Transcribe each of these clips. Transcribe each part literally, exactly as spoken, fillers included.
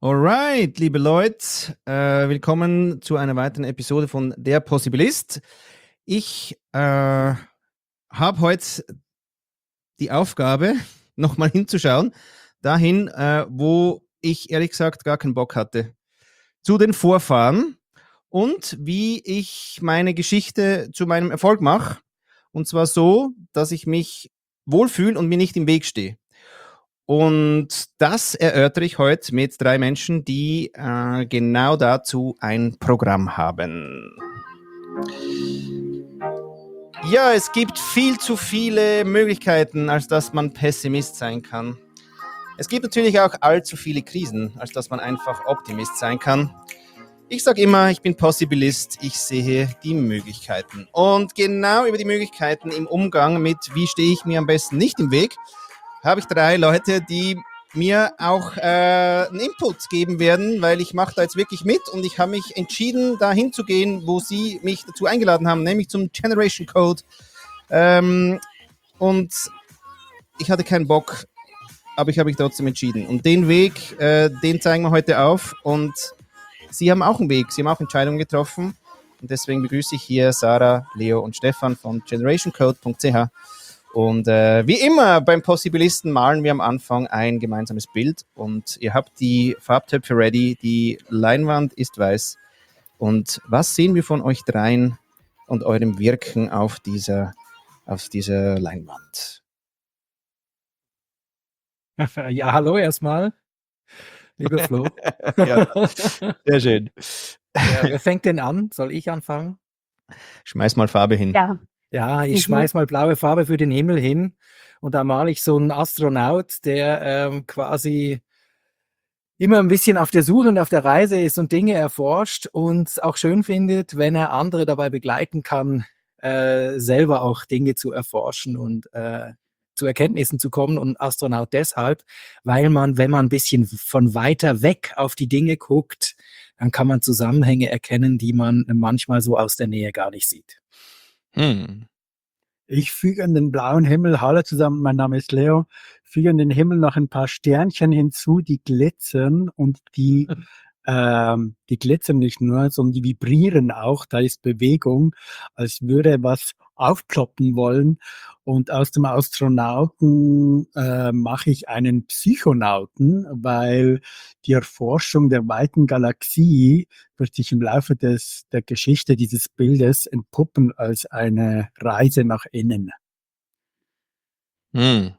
Alright, liebe Leute, äh, willkommen zu einer weiteren Episode von Der Possibilist. Ich äh, habe heute die Aufgabe, nochmal hinzuschauen, dahin, äh, wo ich ehrlich gesagt gar keinen Bock hatte, zu den Vorfahren und wie ich meine Geschichte zu meinem Erfolg mache. Und zwar so, dass ich mich wohlfühle und mir nicht im Weg stehe. Und das erörtere ich heute mit drei Menschen, die äh, genau dazu ein Programm haben. Ja, es gibt viel zu viele Möglichkeiten, als dass man Pessimist sein kann. Es gibt natürlich auch allzu viele Krisen, als dass man einfach Optimist sein kann. Ich sage immer, ich bin Possibilist, ich sehe die Möglichkeiten. Und genau über die Möglichkeiten im Umgang mit, wie stehe ich mir am besten nicht im Weg, habe ich drei Leute, die mir auch äh, einen Input geben werden, weil ich mache da jetzt wirklich mit und ich habe mich entschieden, da hinzugehen, wo sie mich dazu eingeladen haben, nämlich zum Generation Code. Ähm, und ich hatte keinen Bock, aber ich habe mich trotzdem entschieden. Und den Weg, äh, den zeigen wir heute auf. Und sie haben auch einen Weg, sie haben auch Entscheidungen getroffen. Und deswegen begrüße ich hier Sarah, Leo und Stefan von generation code punkt c h. Und äh, wie immer beim Possibilisten malen wir am Anfang ein gemeinsames Bild und ihr habt die Farbtöpfe ready, die Leinwand ist weiß. Und was sehen wir von euch dreien und eurem Wirken auf dieser, auf dieser Leinwand? Ja, hallo erstmal, lieber Flo. Ja, sehr schön. Ja, wer fängt denn an? Soll ich anfangen? Schmeiß mal Farbe hin. Ja. Ja, ich Mhm. schmeiß mal blaue Farbe für den Himmel hin und da male ich so einen Astronaut, der ähm, quasi immer ein bisschen auf der Suche und auf der Reise ist und Dinge erforscht und auch schön findet, wenn er andere dabei begleiten kann, äh, selber auch Dinge zu erforschen und äh, zu Erkenntnissen zu kommen. Und Astronaut deshalb, weil man, wenn man ein bisschen von weiter weg auf die Dinge guckt, dann kann man Zusammenhänge erkennen, die man manchmal so aus der Nähe gar nicht sieht. Hm. Ich füge an den blauen Himmel, hallo zusammen, mein Name ist Leo, füge an den Himmel noch ein paar Sternchen hinzu, die glitzern und die, ähm, die glitzern nicht nur, sondern die vibrieren auch, da ist Bewegung, als würde was aufploppen wollen. Und aus dem Astronauten äh, mache ich einen Psychonauten, weil die Erforschung der weiten Galaxie wird sich im Laufe des, der Geschichte dieses Bildes entpuppen als eine Reise nach innen. Hm.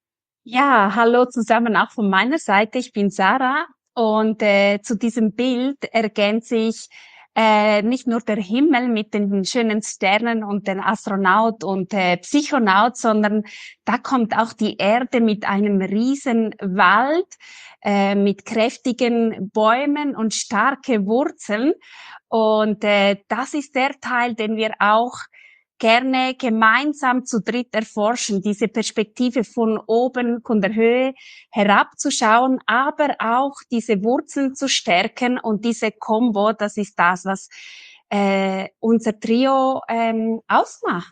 Ja, hallo zusammen auch von meiner Seite. Ich bin Sarah und äh, zu diesem Bild ergänze ich äh, nicht nur der Himmel mit den schönen Sternen und den Astronaut und äh, Psychonaut, sondern da kommt auch die Erde mit einem riesen Wald, äh, mit kräftigen Bäumen und starke Wurzeln. Und äh, das ist der Teil, den wir auch gerne gemeinsam zu dritt erforschen, diese Perspektive von oben, von der Höhe herabzuschauen, aber auch diese Wurzeln zu stärken und diese Combo, das ist das, was äh, unser Trio ähm, ausmacht.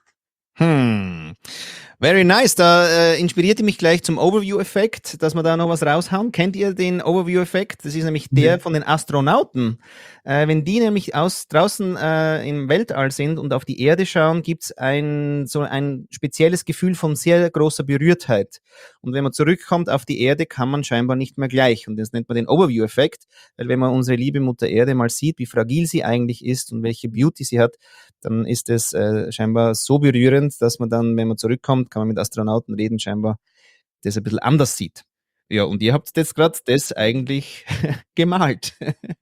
Hm. Very nice. Da äh, inspirierte mich gleich zum Overview-Effekt, dass wir da noch was raushauen. Kennt ihr den Overview-Effekt? Das ist nämlich der Nee. von den Astronauten. Äh, wenn die nämlich aus, draußen äh, im Weltall sind und auf die Erde schauen, gibt es ein, so ein spezielles Gefühl von sehr großer Berührtheit. Und wenn man zurückkommt auf die Erde, kann man scheinbar nicht mehr gleich. Und das nennt man den Overview-Effekt, weil wenn man unsere liebe Mutter Erde mal sieht, wie fragil sie eigentlich ist und welche Beauty sie hat, dann ist es äh, scheinbar so berührend, dass man dann, wenn man zurückkommt, kann man mit Astronauten reden, scheinbar das ein bisschen anders sieht. Ja, und ihr habt jetzt gerade das eigentlich gemalt.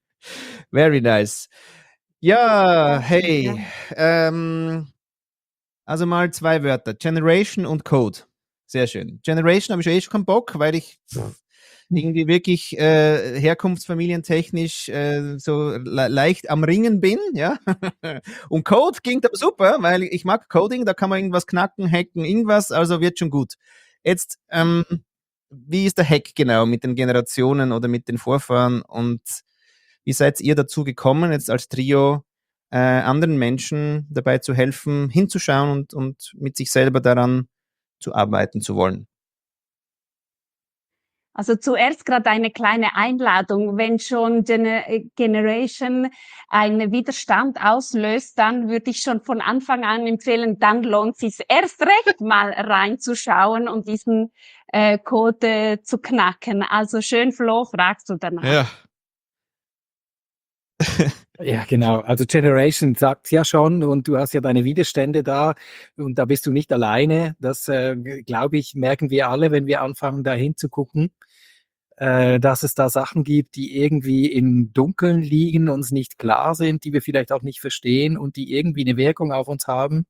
Very nice. Ja, hey, ähm, also mal zwei Wörter, Generation und Code. Sehr schön. Generation habe ich schon eh schon keinen Bock, weil ich pff, irgendwie wirklich äh, herkunftsfamilientechnisch äh, so le leicht am Ringen bin, ja. Und Code klingt aber super, weil ich mag Coding, da kann man irgendwas knacken, hacken, irgendwas, also wird schon gut. Jetzt, ähm, wie ist der Hack genau mit den Generationen oder mit den Vorfahren und wie seid ihr dazu gekommen, jetzt als Trio äh, anderen Menschen dabei zu helfen, hinzuschauen und, und mit sich selber daran zu arbeiten zu wollen? Also zuerst gerade eine kleine Einladung. Wenn schon Gener Generation einen Widerstand auslöst, dann würde ich schon von Anfang an empfehlen, dann lohnt es sich erst recht mal reinzuschauen und diesen äh, Code äh, zu knacken. Also schön, Flo, fragst du danach. Ja. Ja, genau. Also Generation sagt ja schon und du hast ja deine Widerstände da und da bist du nicht alleine. Das, äh, glaube ich, merken wir alle, wenn wir anfangen, da hinzugucken, äh, dass es da Sachen gibt, die irgendwie im Dunkeln liegen, uns nicht klar sind, die wir vielleicht auch nicht verstehen und die irgendwie eine Wirkung auf uns haben.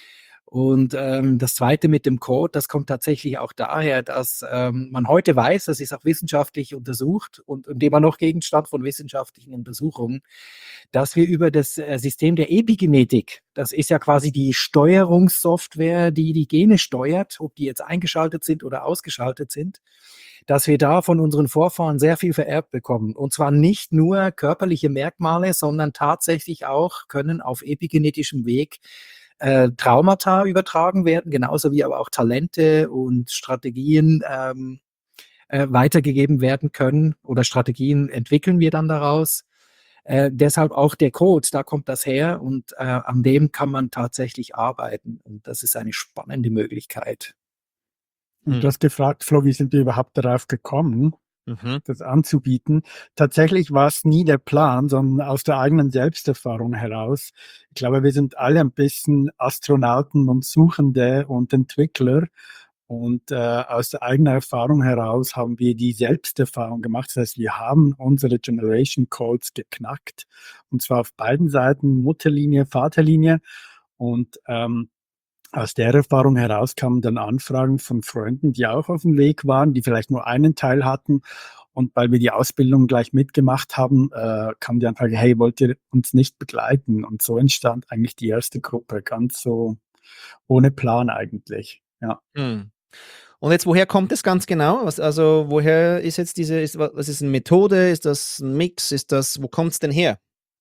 Und ähm, das Zweite mit dem Code, das kommt tatsächlich auch daher, dass ähm, man heute weiß, das ist auch wissenschaftlich untersucht und, und immer noch Gegenstand von wissenschaftlichen Untersuchungen, dass wir über das äh, System der Epigenetik, das ist ja quasi die Steuerungssoftware, die die Gene steuert, ob die jetzt eingeschaltet sind oder ausgeschaltet sind, dass wir da von unseren Vorfahren sehr viel vererbt bekommen. Und zwar nicht nur körperliche Merkmale, sondern tatsächlich auch können auf epigenetischem Weg äh, Traumata übertragen werden, genauso wie aber auch Talente und Strategien ähm, äh, weitergegeben werden können oder Strategien entwickeln wir dann daraus. Äh, deshalb auch der Code, da kommt das her und äh, an dem kann man tatsächlich arbeiten und das ist eine spannende Möglichkeit. Und du hast gefragt, Flo, wie sind wir überhaupt darauf gekommen, Mhm. das anzubieten? Tatsächlich war es nie der Plan, sondern aus der eigenen Selbsterfahrung heraus. Ich glaube, wir sind alle ein bisschen Astronauten und Suchende und Entwickler. Und äh, aus der eigenen Erfahrung heraus haben wir die Selbsterfahrung gemacht. Das heißt, wir haben unsere Generation Codes geknackt. Und zwar auf beiden Seiten, Mutterlinie, Vaterlinie. Und ähm, aus der Erfahrung heraus kamen dann Anfragen von Freunden, die auch auf dem Weg waren, die vielleicht nur einen Teil hatten. Und weil wir die Ausbildung gleich mitgemacht haben, äh, kam die Anfrage, hey, wollt ihr uns nicht begleiten? Und so entstand eigentlich die erste Gruppe, ganz so ohne Plan eigentlich. Ja. Hm. Und jetzt, woher kommt es ganz genau? Was, also, woher ist jetzt diese, ist, was ist eine Methode? Ist das ein Mix? Ist das, wo kommt es denn her?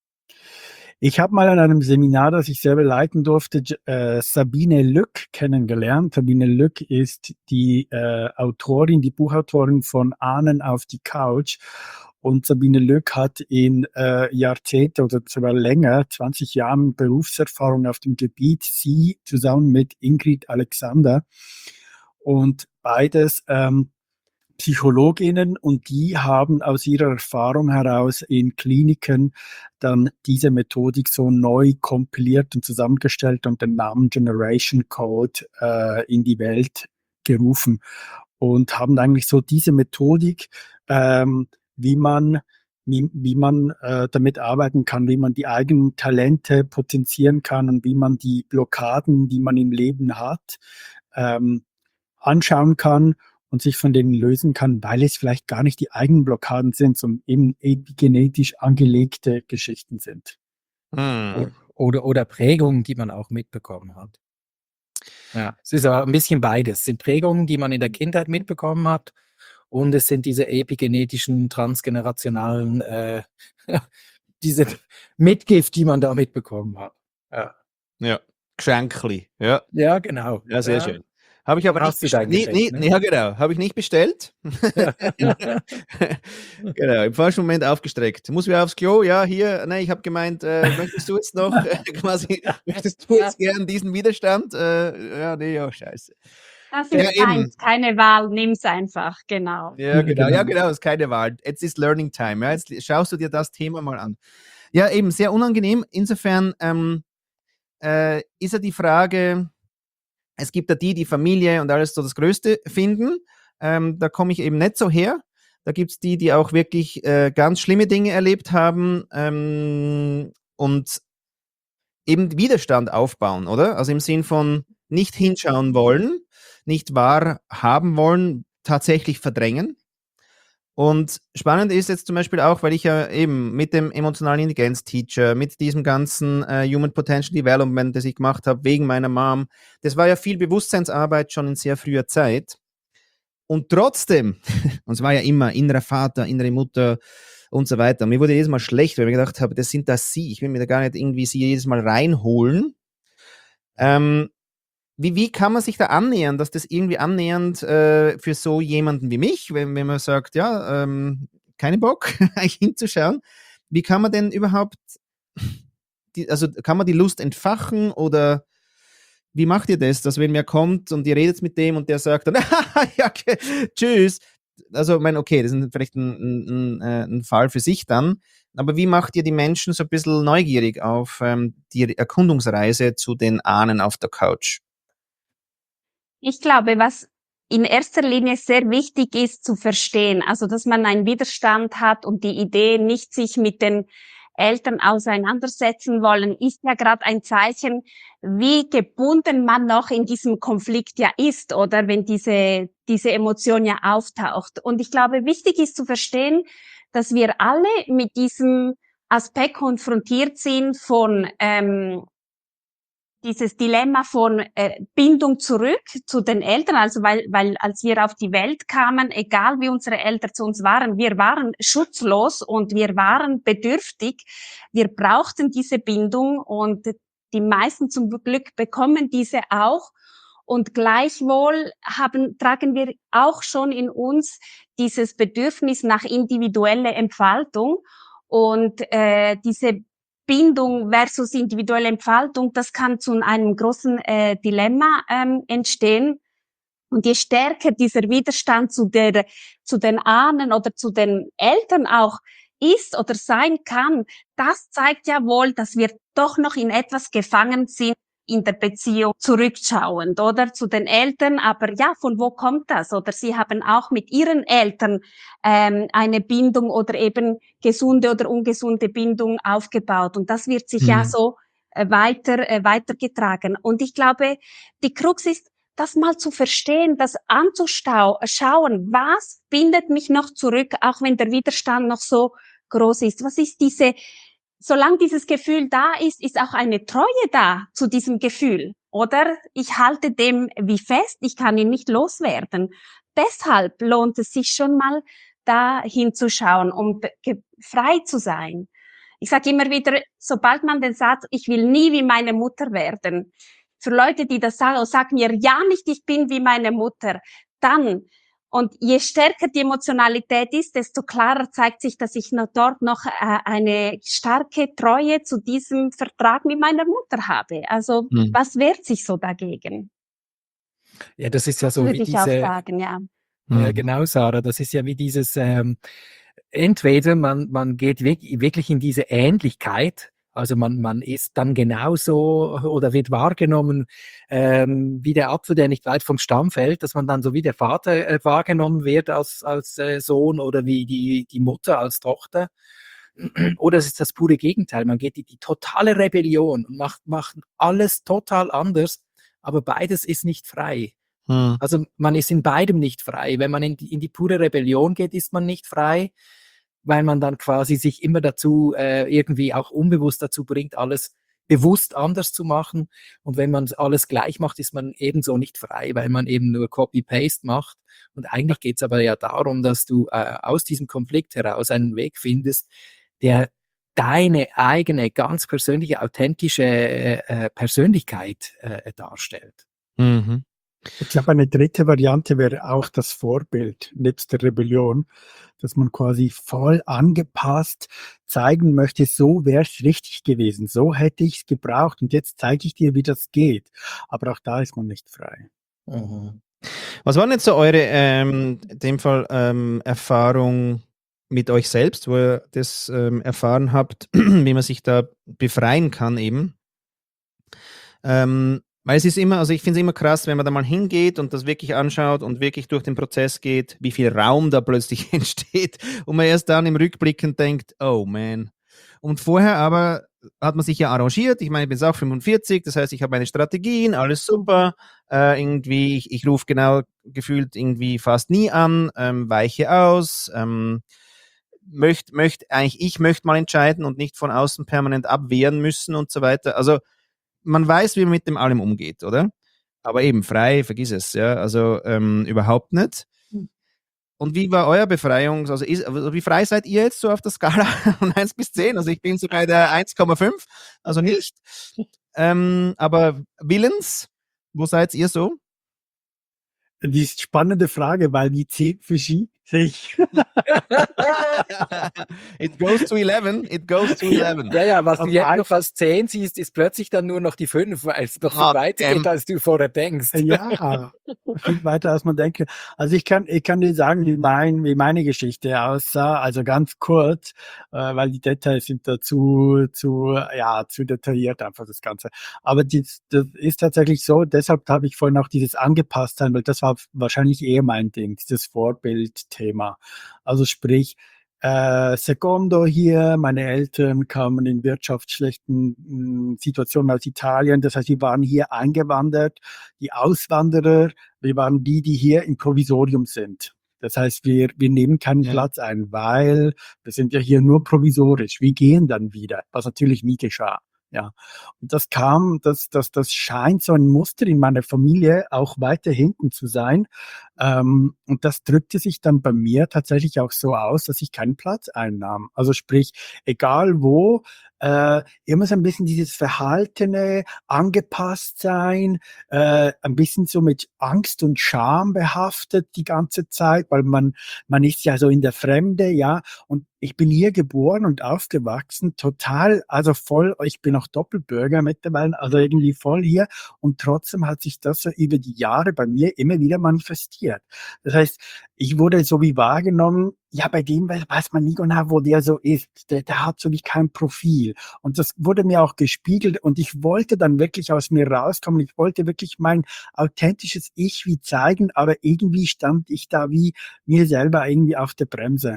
Ich habe mal an einem Seminar, das ich selber leiten durfte, äh, Sabine Lück kennengelernt. Sabine Lück ist die äh, Autorin, die Buchautorin von Ahnen auf die Couch. Und Sabine Lück hat in äh, Jahrzehnte oder sogar länger, zwanzig Jahren Berufserfahrung auf dem Gebiet, sie zusammen mit Ingrid Alexander. Und beides ähm, Psychologinnen und die haben aus ihrer Erfahrung heraus in Kliniken dann diese Methodik so neu kompiliert und zusammengestellt und den Namen Generation Code äh, in die Welt gerufen und haben eigentlich so diese Methodik, ähm, wie man wie, wie man äh, damit arbeiten kann, wie man die eigenen Talente potenzieren kann und wie man die Blockaden, die man im Leben hat, ähm, anschauen kann und sich von denen lösen kann, weil es vielleicht gar nicht die eigenen Blockaden sind, sondern eben epigenetisch angelegte Geschichten sind. Hm. Oder, oder Prägungen, die man auch mitbekommen hat. Ja, es ist aber ein bisschen beides. Es sind Prägungen, die man in der Kindheit mitbekommen hat und es sind diese epigenetischen, transgenerationalen, äh, diese Mitgift, die man da mitbekommen hat. Ja, Ja, Geschenkli. Ja, ja genau. ja, sehr ja. schön. Habe ich aber Hast nicht du dein bestellt. Nee, Geschenk, nee, ne? ja, genau. Habe ich nicht bestellt. Genau, im falschen Moment aufgestreckt. Muss wieder aufs Klo? Ja, hier. Nein, ich habe gemeint, äh, möchtest du jetzt noch äh, quasi, möchtest du jetzt gern diesen Widerstand? Äh, ja, nee, ja, scheiße. Das Ja, ist eben. eins, keine Wahl, nimm's einfach, genau. Ja, genau, ja, genau, ist keine Wahl. Jetzt ist Learning Time. Ja, jetzt schaust du dir das Thema mal an. Ja, eben, sehr unangenehm. Insofern ähm, äh, ist ja die Frage, es gibt ja die, die Familie und alles so das Größte finden. Ähm, da komme ich eben nicht so her. Da gibt es die, die auch wirklich äh, ganz schlimme Dinge erlebt haben ähm, und eben Widerstand aufbauen, oder? Also im Sinn von nicht hinschauen wollen, nicht wahrhaben wollen, tatsächlich verdrängen. Und spannend ist jetzt zum Beispiel auch, weil ich ja eben mit dem emotionalen Intelligenz-Teacher, mit diesem ganzen äh, Human Potential Development, das ich gemacht habe, wegen meiner Mom, das war ja viel Bewusstseinsarbeit schon in sehr früher Zeit. Und trotzdem, und es war ja immer innerer Vater, innere Mutter und so weiter. Und mir wurde jedes Mal schlecht, weil ich mir gedacht habe, das sind das sie. Ich will mir da gar nicht irgendwie sie jedes Mal reinholen. Ähm, wie, wie kann man sich da annähern, dass das irgendwie annähernd äh, für so jemanden wie mich, wenn, wenn man sagt, ja, ähm, keinen Bock, eigentlich hinzuschauen, wie kann man denn überhaupt, die, also kann man die Lust entfachen oder wie macht ihr das, dass wenn wer kommt und ihr redet mit dem und der sagt dann, ja, okay, tschüss, also ich meine, okay, das ist vielleicht ein, ein, ein, ein Fall für sich dann, aber wie macht ihr die Menschen so ein bisschen neugierig auf ähm, die Erkundungsreise zu den Ahnen auf der Couch? Ich glaube, was in erster Linie sehr wichtig ist zu verstehen, also dass man einen Widerstand hat und die Idee nicht sich mit den Eltern auseinandersetzen wollen, ist ja gerade ein Zeichen, wie gebunden man noch in diesem Konflikt ja ist, oder wenn diese, diese Emotion ja auftaucht. Und ich glaube, wichtig ist zu verstehen, dass wir alle mit diesem Aspekt konfrontiert sind von ähm, dieses Dilemma von äh, Bindung zurück zu den Eltern, also weil, weil als wir auf die Welt kamen, egal wie unsere Eltern zu uns waren, wir waren schutzlos und wir waren bedürftig. Wir brauchten diese Bindung und die meisten zum Glück bekommen diese auch. Und gleichwohl haben, tragen wir auch schon in uns dieses Bedürfnis nach individueller Entfaltung und äh, diese Bindung versus individuelle Entfaltung, das kann zu einem großen äh, Dilemma ähm, entstehen. Und je stärker dieser Widerstand zu der, zu den Ahnen oder zu den Eltern auch ist oder sein kann, das zeigt ja wohl, dass wir doch noch in etwas gefangen sind in der Beziehung zurückschauend, oder zu den Eltern, aber ja, von wo kommt das? Oder sie haben auch mit ihren Eltern ähm, eine Bindung oder eben gesunde oder ungesunde Bindung aufgebaut und das wird sich Mhm. ja so äh, weiter äh, weitergetragen. Und ich glaube, die Krux ist, das mal zu verstehen, das anzuschauen, was bindet mich noch zurück, auch wenn der Widerstand noch so groß ist. Was ist diese, solange dieses Gefühl da ist, ist auch eine Treue da zu diesem Gefühl, oder? Ich halte dem wie fest, ich kann ihn nicht loswerden. Deshalb lohnt es sich schon mal, da hinzuschauen, um frei zu sein. Ich sage immer wieder, sobald man den Satz, ich will nie wie meine Mutter werden, für Leute, die das sagen, sagen mir ja nicht, ich bin wie meine Mutter, dann, und je stärker die Emotionalität ist, desto klarer zeigt sich, dass ich noch dort noch äh, eine starke Treue zu diesem Vertrag mit meiner Mutter habe. Also, Mhm. was wehrt sich so dagegen? Ja, das ist ja Das so würde wie ich auch diese, sagen, ja. ja, Mhm. genau, Sarah, das ist ja wie dieses, ähm, entweder man, man geht wirklich, wirklich in diese Ähnlichkeit, also man, man ist dann genauso oder wird wahrgenommen ähm, wie der Apfel, der nicht weit vom Stamm fällt, dass man dann so wie der Vater äh, wahrgenommen wird als, als äh, Sohn oder wie die, die Mutter als Tochter. Oder es ist das pure Gegenteil. Man geht in die totale Rebellion und macht, macht alles total anders, aber beides ist nicht frei. Mhm. Also man ist in beidem nicht frei. Wenn man in die, in die pure Rebellion geht, ist man nicht frei, weil man dann quasi sich immer dazu äh, irgendwie auch unbewusst dazu bringt, alles bewusst anders zu machen. Und wenn man alles gleich macht, ist man ebenso nicht frei, weil man eben nur Copy-Paste macht. Und eigentlich geht es aber ja darum, dass du äh, aus diesem Konflikt heraus einen Weg findest, der deine eigene, ganz persönliche, authentische äh, Persönlichkeit äh, darstellt. Mhm. Ich glaube, eine dritte Variante wäre auch das Vorbild nebst der Rebellion, dass man quasi voll angepasst zeigen möchte, so wäre es richtig gewesen, so hätte ich es gebraucht und jetzt zeige ich dir, wie das geht. Aber auch da ist man nicht frei. Mhm. Was waren jetzt so eure, ähm, in dem Fall, ähm, Erfahrung mit euch selbst, wo ihr das ähm, erfahren habt, wie man sich da befreien kann eben? Ähm, weil es ist immer, also ich finde es immer krass, wenn man da mal hingeht und das wirklich anschaut und wirklich durch den Prozess geht, wie viel Raum da plötzlich entsteht und man erst dann im Rückblickend denkt, oh man. Und vorher aber hat man sich ja arrangiert. Ich meine, ich bin jetzt auch fünfundvierzig, das heißt, ich habe meine Strategien, alles super. Äh, irgendwie, ich, ich rufe genau gefühlt irgendwie fast nie an, ähm, weiche aus, ähm, möchte möcht, eigentlich ich möchte mal entscheiden und nicht von außen permanent abwehren müssen und so weiter. Also man weiß, wie man mit dem allem umgeht, oder? Aber eben frei, vergiss es, ja, also ähm, überhaupt nicht. Und wie war euer Befreiungs-, also, ist, also wie frei seid ihr jetzt so auf der Skala von eins bis zehn? Also ich bin so bei der eins Komma fünf, also nicht. Ähm, aber willens, Wo seid ihr so? Die ist spannende Frage, weil die zehn verschiebt sich. It goes to eleven, it goes to eleven. Ja, ja, was du Auf jetzt ein- noch als zehn siehst, ist plötzlich dann nur noch die fünf, weil es noch viel Ah, weiter damn. geht, als du vorher denkst. Ja, viel weiter als man denkt. Also ich kann, ich kann dir sagen, wie mein, wie meine Geschichte aussah. Also ganz kurz, äh, weil die Details sind da zu, zu, ja, zu detailliert einfach das Ganze. Aber dies, das ist tatsächlich so. Deshalb habe ich vorhin auch dieses Angepasstsein, weil das war wahrscheinlich eher mein Ding, dieses Vorbildthema. Also sprich, Äh, Secondo hier, meine Eltern kamen in wirtschaftsschlechten mh, Situationen aus Italien. Das heißt, wir waren hier eingewandert. Die Auswanderer, wir waren die, die hier im Provisorium sind. Das heißt, wir, wir nehmen keinen Ja. Platz ein, weil wir sind ja hier nur provisorisch. Wir gehen dann wieder, was natürlich nie geschah. Ja. Und das kam, das, das, das scheint so ein Muster in meiner Familie auch weiter hinten zu sein. Ähm, und das drückte sich dann bei mir tatsächlich auch so aus, dass ich keinen Platz einnahm. Also sprich, egal wo, äh, immer so ein bisschen dieses Verhaltene, angepasst sein, äh, ein bisschen so mit Angst und Scham behaftet die ganze Zeit, weil man, man ist ja so in der Fremde, ja. Und ich bin hier geboren und aufgewachsen, total, also voll, ich bin auch Doppelbürger mittlerweile, also irgendwie voll hier. Und trotzdem hat sich das so über die Jahre bei mir immer wieder manifestiert. Das heißt, ich wurde so wie wahrgenommen, ja, bei dem weiß man nie genau, wo der so ist. Der, der hat so wie kein Profil. Und das wurde mir auch gespiegelt und ich wollte dann wirklich aus mir rauskommen. Ich wollte wirklich mein authentisches Ich wie zeigen, aber irgendwie stand ich da wie mir selber irgendwie auf der Bremse.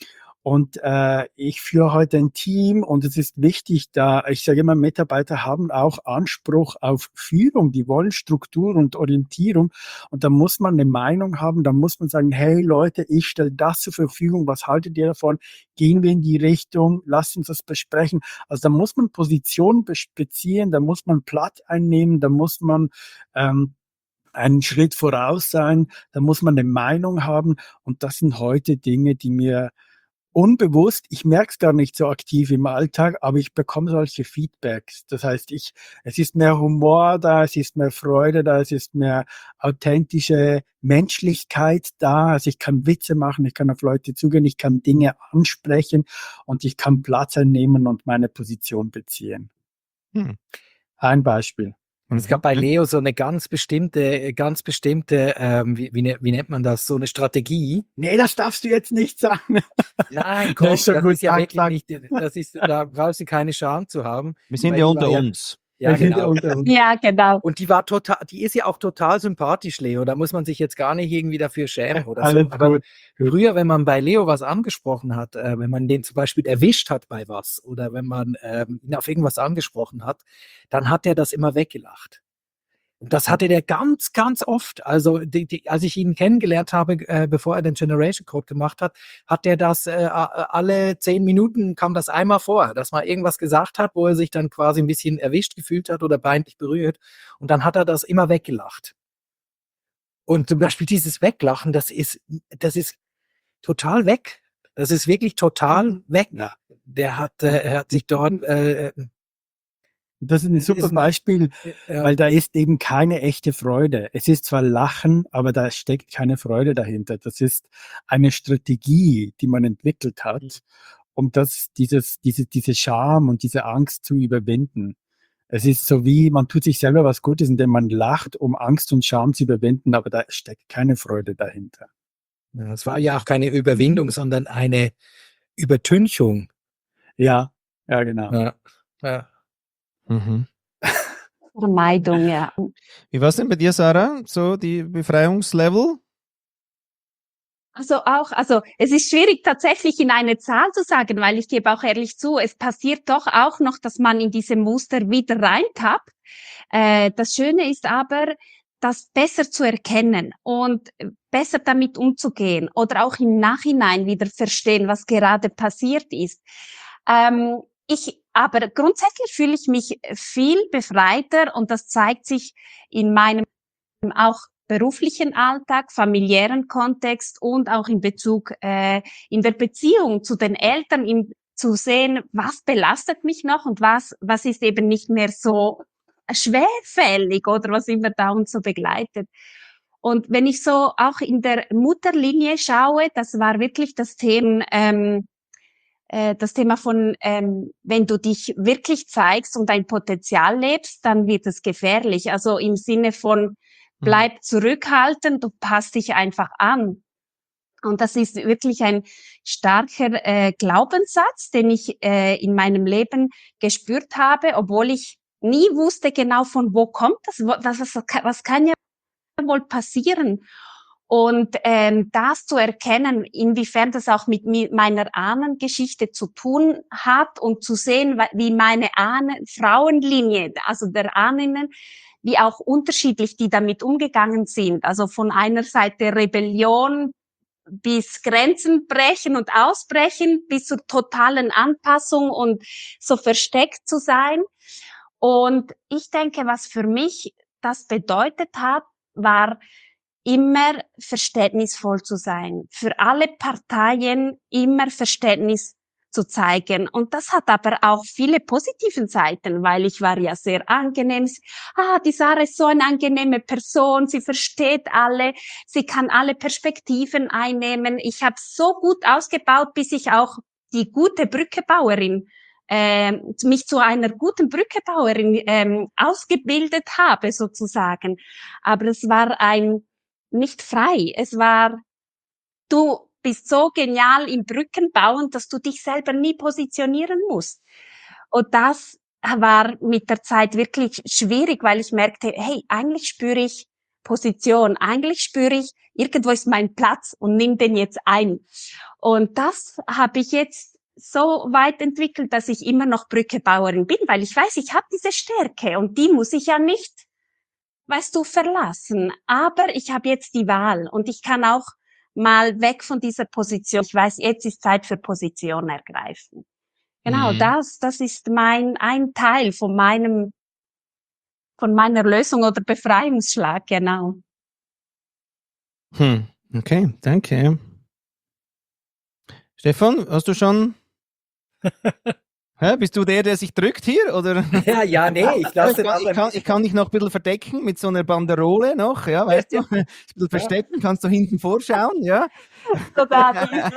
Und äh, ich führe heute ein Team und es ist wichtig, da ich sage immer, Mitarbeiter haben auch Anspruch auf Führung, die wollen Struktur und Orientierung und da muss man eine Meinung haben, da muss man sagen, hey Leute, ich stelle das zur Verfügung, was haltet ihr davon? Gehen wir in die Richtung, lasst uns das besprechen. Also da muss man Positionen beziehen, da muss man Platz einnehmen, da muss man ähm, einen Schritt voraus sein, da muss man eine Meinung haben und das sind heute Dinge, die mir unbewusst, ich merke es gar nicht so aktiv im Alltag, aber ich bekomme solche Feedbacks. Das heißt, ich, es ist mehr Humor da, es ist mehr Freude da, es ist mehr authentische Menschlichkeit da. Also ich kann Witze machen, ich kann auf Leute zugehen, ich kann Dinge ansprechen und ich kann Platz einnehmen und meine Position beziehen. Hm. Ein Beispiel. Und es gab bei Leo so eine ganz bestimmte, ganz bestimmte, ähm, wie, wie, ne- wie nennt man das, so eine Strategie. Nee, das darfst du jetzt nicht sagen. Nein, komm, Das ist schon das gut, ist ja sag, wirklich sag. nicht, das ist, da brauchst du keine Scham zu haben. Wir sind Weil ja die unter war ja- uns. Ja, Wir sind genau. unter uns. Ja, genau. Und die war total, die ist ja auch total sympathisch, Leo. Da muss man sich jetzt gar nicht irgendwie dafür schämen oder so. Alles Aber gut. früher, wenn man bei Leo was angesprochen hat, äh, wenn man den zum Beispiel erwischt hat bei was oder wenn man ähm, ihn auf irgendwas angesprochen hat, dann hat er das immer weggelacht. Und das hatte der ganz, ganz oft. Also, die, die, als ich ihn kennengelernt habe, äh, bevor er den Generation Code gemacht hat, hat er das äh, alle zehn Minuten kam das einmal vor, dass man irgendwas gesagt hat, wo er sich dann quasi ein bisschen erwischt gefühlt hat oder peinlich berührt. Und dann hat er das immer weggelacht. Und zum Beispiel dieses Weglachen, das ist, das ist total weg. Das ist wirklich total weg. Ja. Der hat, äh, er hat sich dort, äh, Das ist ein super ist ein- Beispiel, äh, weil da ist eben keine echte Freude. Es ist zwar Lachen, aber da steckt keine Freude dahinter. Das ist eine Strategie, die man entwickelt hat, um das, dieses, diese, diese Scham und diese Angst zu überwinden. Es ist so wie, man tut sich selber was Gutes, indem man lacht, um Angst und Scham zu überwinden, aber da steckt keine Freude dahinter. ja, es war ja auch keine Überwindung, sondern eine Übertünchung. Ja, ja, genau. Ja. Ja. Mhm. Vermeidung, ja. Wie war es denn bei dir, Sarah? So die Befreiungslevel? Also auch, also es ist schwierig tatsächlich in eine Zahl zu sagen, weil ich gebe auch ehrlich zu, es passiert doch auch noch, dass man in diese Muster wieder reintappt. Äh, das Schöne ist aber, das besser zu erkennen und besser damit umzugehen oder auch im Nachhinein wieder verstehen, was gerade passiert ist. Ähm, ich, aber grundsätzlich fühle ich mich viel befreiter und das zeigt sich in meinem auch beruflichen Alltag, familiären Kontext und auch in Bezug äh, in der Beziehung zu den Eltern, in, zu sehen, was belastet mich noch und was was ist eben nicht mehr so schwerfällig oder was immer da uns so begleitet. Und wenn ich so auch in der Mutterlinie schaue, das war wirklich das Thema, ähm, äh, das Thema von, ähm, wenn du dich wirklich zeigst und dein Potenzial lebst, dann wird es gefährlich. Also im Sinne von, bleib zurückhaltend, du passt dich einfach an. Und das ist wirklich ein starker äh, Glaubenssatz, den ich äh, in meinem Leben gespürt habe, obwohl ich nie wusste genau, von wo kommt das, was, was, was kann ja wohl passieren. Und ähm, das zu erkennen, inwiefern das auch mit mi- meiner Ahnengeschichte zu tun hat und zu sehen, wa- wie meine Ahnen, Frauenlinie, also der Ahnen, wie auch unterschiedlich die damit umgegangen sind. Also von einer Seite Rebellion bis Grenzen brechen und ausbrechen, bis zur totalen Anpassung und so versteckt zu sein. Und ich denke, was für mich das bedeutet hat, war immer verständnisvoll zu sein, für alle Parteien immer Verständnis zu zeigen. Und das hat aber auch viele positiven Seiten, weil ich war ja sehr angenehm. Ah, die Sarah ist so eine angenehme Person, sie versteht alle, sie kann alle Perspektiven einnehmen. Ich habe so gut ausgebaut, bis ich auch die gute Brückebauerin ähm, mich zu einer guten Brückebauerin ähm, ausgebildet habe, sozusagen. Aber es war ein nicht frei. Es war, du bist so genial im Brückenbauen, dass du dich selber nie positionieren musst. Und das war mit der Zeit wirklich schwierig, weil ich merkte, hey, eigentlich spüre ich Position, eigentlich spüre ich, irgendwo ist mein Platz und nimm den jetzt ein. Und das habe ich jetzt so weit entwickelt, dass ich immer noch Brückenbauerin bin, weil ich weiß, ich habe diese Stärke und die muss ich ja nicht, weißt du, verlassen. Aber ich habe jetzt die Wahl und ich kann auch mal weg von dieser Position. Ich weiß, jetzt ist Zeit für Position ergreifen. Genau, Mhm. das, das ist mein, ein Teil von meinem, von meiner Lösung oder Befreiungsschlag, genau. Hm. Okay, danke. Stefan, hast du schon? Hä, bist du der, der sich drückt hier? Oder? Ja, ja, nee, ich Ja, lasse ich, kann, ich, kann, ich kann dich noch ein bisschen verdecken mit so einer Banderole noch, ja, weißt du? Ein bisschen verstecken, kannst du hinten vorschauen, ja? So da,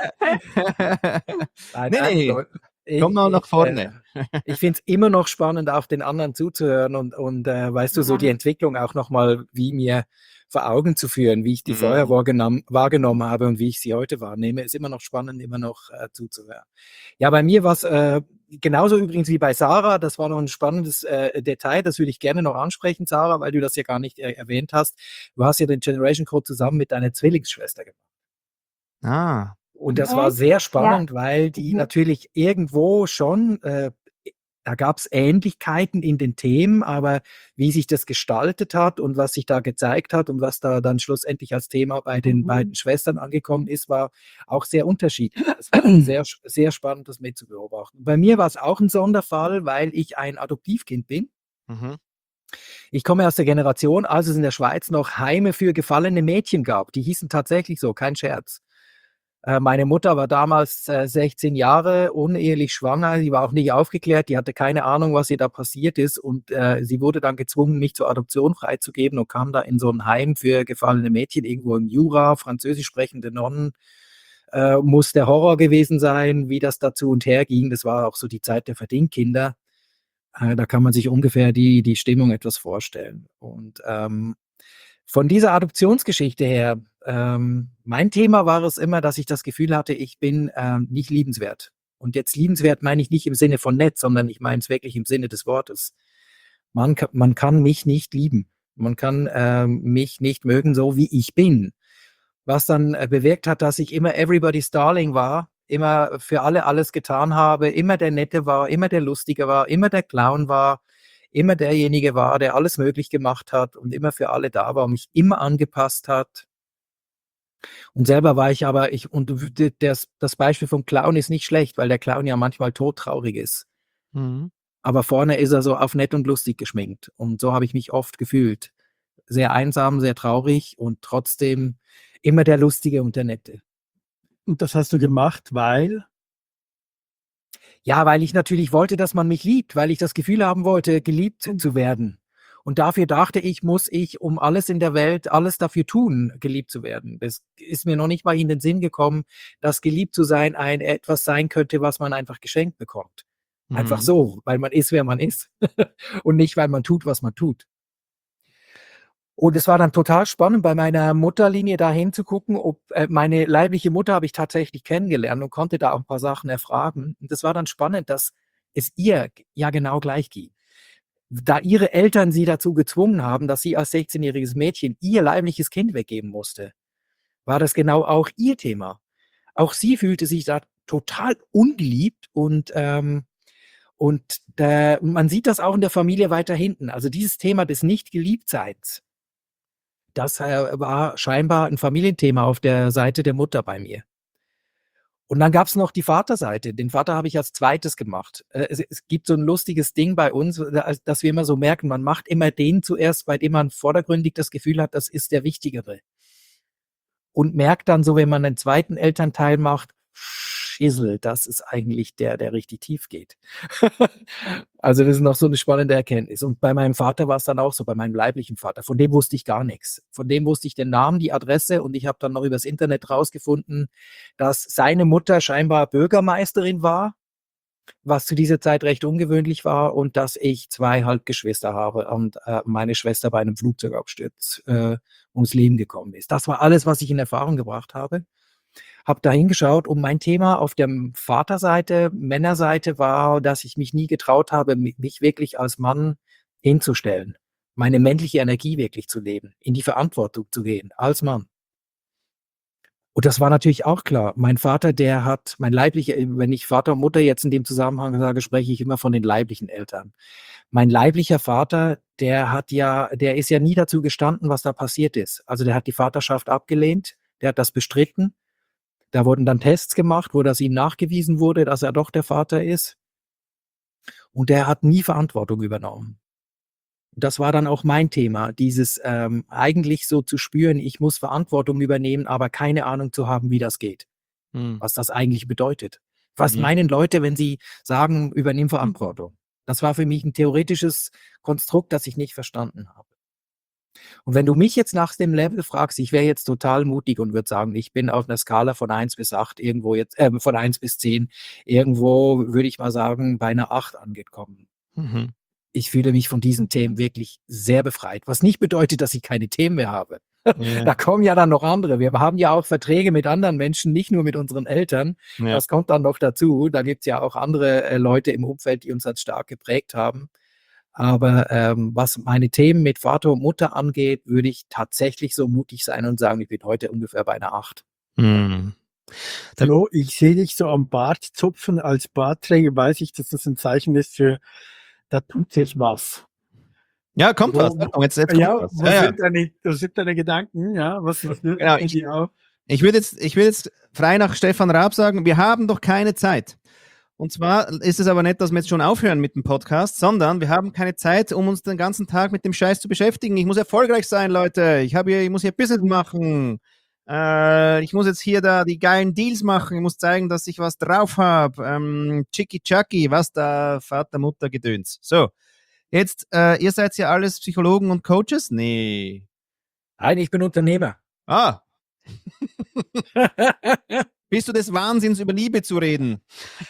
Nein, Nee, nein, nee, so, ich, komm mal nach ich, vorne. äh, ich finde es immer noch spannend, auch den anderen zuzuhören und, und äh, weißt du, so die Entwicklung auch nochmal, wie mir vor Augen zu führen, wie ich die Mhm. vorher wahrgenommen, wahrgenommen habe und wie ich sie heute wahrnehme, ist immer noch spannend, immer noch äh, zuzuhören. Ja, bei mir war es äh, genauso übrigens wie bei Sarah, das war noch ein spannendes äh, Detail, das würde ich gerne noch ansprechen, Sarah, weil du das ja gar nicht äh, erwähnt hast. Du hast ja den Generation Code zusammen mit deiner Zwillingsschwester gemacht. Ah. Und das Mhm. war sehr Ja. spannend, weil die Mhm. natürlich irgendwo schon, äh, da gab es Ähnlichkeiten in den Themen, aber wie sich das gestaltet hat und was sich da gezeigt hat und was da dann schlussendlich als Thema bei den Mhm. beiden Schwestern angekommen ist, war auch sehr unterschiedlich. Es war sehr, sehr spannend, das mitzubeobachten. Bei mir war es auch ein Sonderfall, weil ich ein Adoptivkind bin. Mhm. Ich komme aus der Generation, als es in der Schweiz noch Heime für gefallene Mädchen gab. Die hießen tatsächlich so, kein Scherz. Äh, meine Mutter war damals äh, sechzehn Jahre, unehelich schwanger. Sie war auch nicht aufgeklärt. Die hatte keine Ahnung, was ihr da passiert ist. Und äh, sie wurde dann gezwungen, mich zur Adoption freizugeben und kam da in so ein Heim für gefallene Mädchen irgendwo im Jura, französisch sprechende Nonnen. Äh, muss der Horror gewesen sein, wie das dazu und her ging. Das war auch so die Zeit der Verdingkinder. Äh, da kann man sich ungefähr die, die Stimmung etwas vorstellen. Und ähm, von dieser Adoptionsgeschichte her, ähm, mein Thema war es immer, dass ich das Gefühl hatte, ich bin ähm, nicht liebenswert. Und jetzt liebenswert meine ich nicht im Sinne von nett, sondern ich meine es wirklich im Sinne des Wortes. Man, ka- man kann mich nicht lieben. Man kann ähm, mich nicht mögen, so wie ich bin. Was dann äh, bewirkt hat, dass ich immer everybody's darling war, immer für alle alles getan habe, immer der Nette war, immer der Lustige war, immer der Clown war, immer derjenige war, der alles möglich gemacht hat und immer für alle da war und mich immer angepasst hat. Und selber war ich aber, ich, und das, das Beispiel vom Clown ist nicht schlecht, weil der Clown ja manchmal todtraurig ist. Mhm. Aber vorne ist er so auf nett und lustig geschminkt. Und so habe ich mich oft gefühlt. Sehr einsam, sehr traurig und trotzdem immer der Lustige und der Nette. Und das hast du gemacht, weil? Ja, weil ich natürlich wollte, dass man mich liebt, weil ich das Gefühl haben wollte, geliebt zu werden. Und dafür dachte ich, muss ich um alles in der Welt, alles dafür tun, geliebt zu werden. Das ist mir noch nicht mal in den Sinn gekommen, dass geliebt zu sein ein etwas sein könnte, was man einfach geschenkt bekommt. Einfach Mhm. so, weil man ist, wer man ist. Und nicht, weil man tut, was man tut. Und es war dann total spannend, bei meiner Mutterlinie da hinzugucken, ob äh, meine leibliche Mutter habe ich tatsächlich kennengelernt und konnte da auch ein paar Sachen erfragen. Und das war dann spannend, dass es ihr ja genau gleich ging. Da ihre Eltern sie dazu gezwungen haben, dass sie als sechzehnjähriges Mädchen ihr leibliches Kind weggeben musste, war das genau auch ihr Thema. Auch sie fühlte sich da total ungeliebt und ähm, und da, man sieht das auch in der Familie weiter hinten. Also dieses Thema des Nicht-Geliebtseins, das äh, war scheinbar ein Familienthema auf der Seite der Mutter bei mir. Und dann gab's noch die Vaterseite. Den Vater habe ich als zweites gemacht. Äh, es, es gibt so ein lustiges Ding bei uns, äh, dass wir immer so merken, man macht immer den zuerst, bei dem man vordergründig das Gefühl hat, das ist der Wichtigere. Und merkt dann so, wenn man einen zweiten Elternteil macht, Schissel, das ist eigentlich der, der richtig tief geht. Also das ist noch so eine spannende Erkenntnis. Und bei meinem Vater war es dann auch so, bei meinem leiblichen Vater. Von dem wusste ich gar nichts. Von dem wusste ich den Namen, die Adresse und ich habe dann noch übers Internet rausgefunden, dass seine Mutter scheinbar Bürgermeisterin war, was zu dieser Zeit recht ungewöhnlich war und dass ich zwei Halbgeschwister habe und äh, meine Schwester bei einem Flugzeugabsturz äh, ums Leben gekommen ist. Das war alles, was ich in Erfahrung gebracht habe. Habe da hingeschaut und mein Thema auf der Vaterseite, Männerseite war, dass ich mich nie getraut habe, mich wirklich als Mann hinzustellen, meine männliche Energie wirklich zu leben, in die Verantwortung zu gehen, als Mann. Und das war natürlich auch klar. Mein Vater, der hat, mein leiblicher, wenn ich Vater und Mutter jetzt in dem Zusammenhang sage, spreche ich immer von den leiblichen Eltern. Mein leiblicher Vater, der hat ja, der ist ja nie dazu gestanden, was da passiert ist. Also der hat die Vaterschaft abgelehnt, der hat das bestritten. Da wurden dann Tests gemacht, wo das ihm nachgewiesen wurde, dass er doch der Vater ist. Und der hat nie Verantwortung übernommen. Das war dann auch mein Thema, dieses ähm, eigentlich so zu spüren, ich muss Verantwortung übernehmen, aber keine Ahnung zu haben, wie das geht, Mhm. was das eigentlich bedeutet. Was Mhm. meinen Leute, wenn sie sagen, übernimm Verantwortung? Das war für mich ein theoretisches Konstrukt, das ich nicht verstanden habe. Und wenn du mich jetzt nach dem Level fragst, ich wäre jetzt total mutig und würde sagen, ich bin auf einer Skala von eins bis acht irgendwo jetzt, äh, von eins bis zehn, irgendwo würde ich mal sagen, bei einer acht angekommen. Mhm. Ich fühle mich von diesen Themen wirklich sehr befreit, was nicht bedeutet, dass ich keine Themen mehr habe. Ja. Da kommen ja dann noch andere. Wir haben ja auch Verträge mit anderen Menschen, nicht nur mit unseren Eltern. Ja. Das kommt dann noch dazu. Da gibt's ja auch andere äh, Leute im Umfeld, die uns als stark geprägt haben. Aber ähm, was meine Themen mit Vater und Mutter angeht, würde ich tatsächlich so mutig sein und sagen, ich bin heute ungefähr bei einer acht. Mhm. Da- Flo, ich sehe dich so am Bart zupfen. Als Bartträger weiß ich, dass das ein Zeichen ist für, da tut jetzt was. Ja, kommt was. Wo- Komm, Jetzt, jetzt kommt Ja, was. was, Ja, ja. Sind deine, was sind deine Gedanken? Ja, was, was löst Genau, bei ich- dir auf? Ich würde jetzt, ich würde jetzt frei nach Stefan Raab sagen, wir haben doch keine Zeit. Und zwar ist es aber nicht, dass wir jetzt schon aufhören mit dem Podcast, sondern wir haben keine Zeit, um uns den ganzen Tag mit dem Scheiß zu beschäftigen. Ich muss erfolgreich sein, Leute. Ich habe hier, ich muss hier Business machen. Äh, ich muss jetzt hier da die geilen Deals machen. Ich muss zeigen, dass ich was drauf habe. Ähm, Chicky Chucky, was da Vater, Mutter, Gedöns. So, jetzt, äh, ihr seid ja alles Psychologen und Coaches? Nee. Nein, ich bin Unternehmer. Ah, bist du des Wahnsinns, über Liebe zu reden?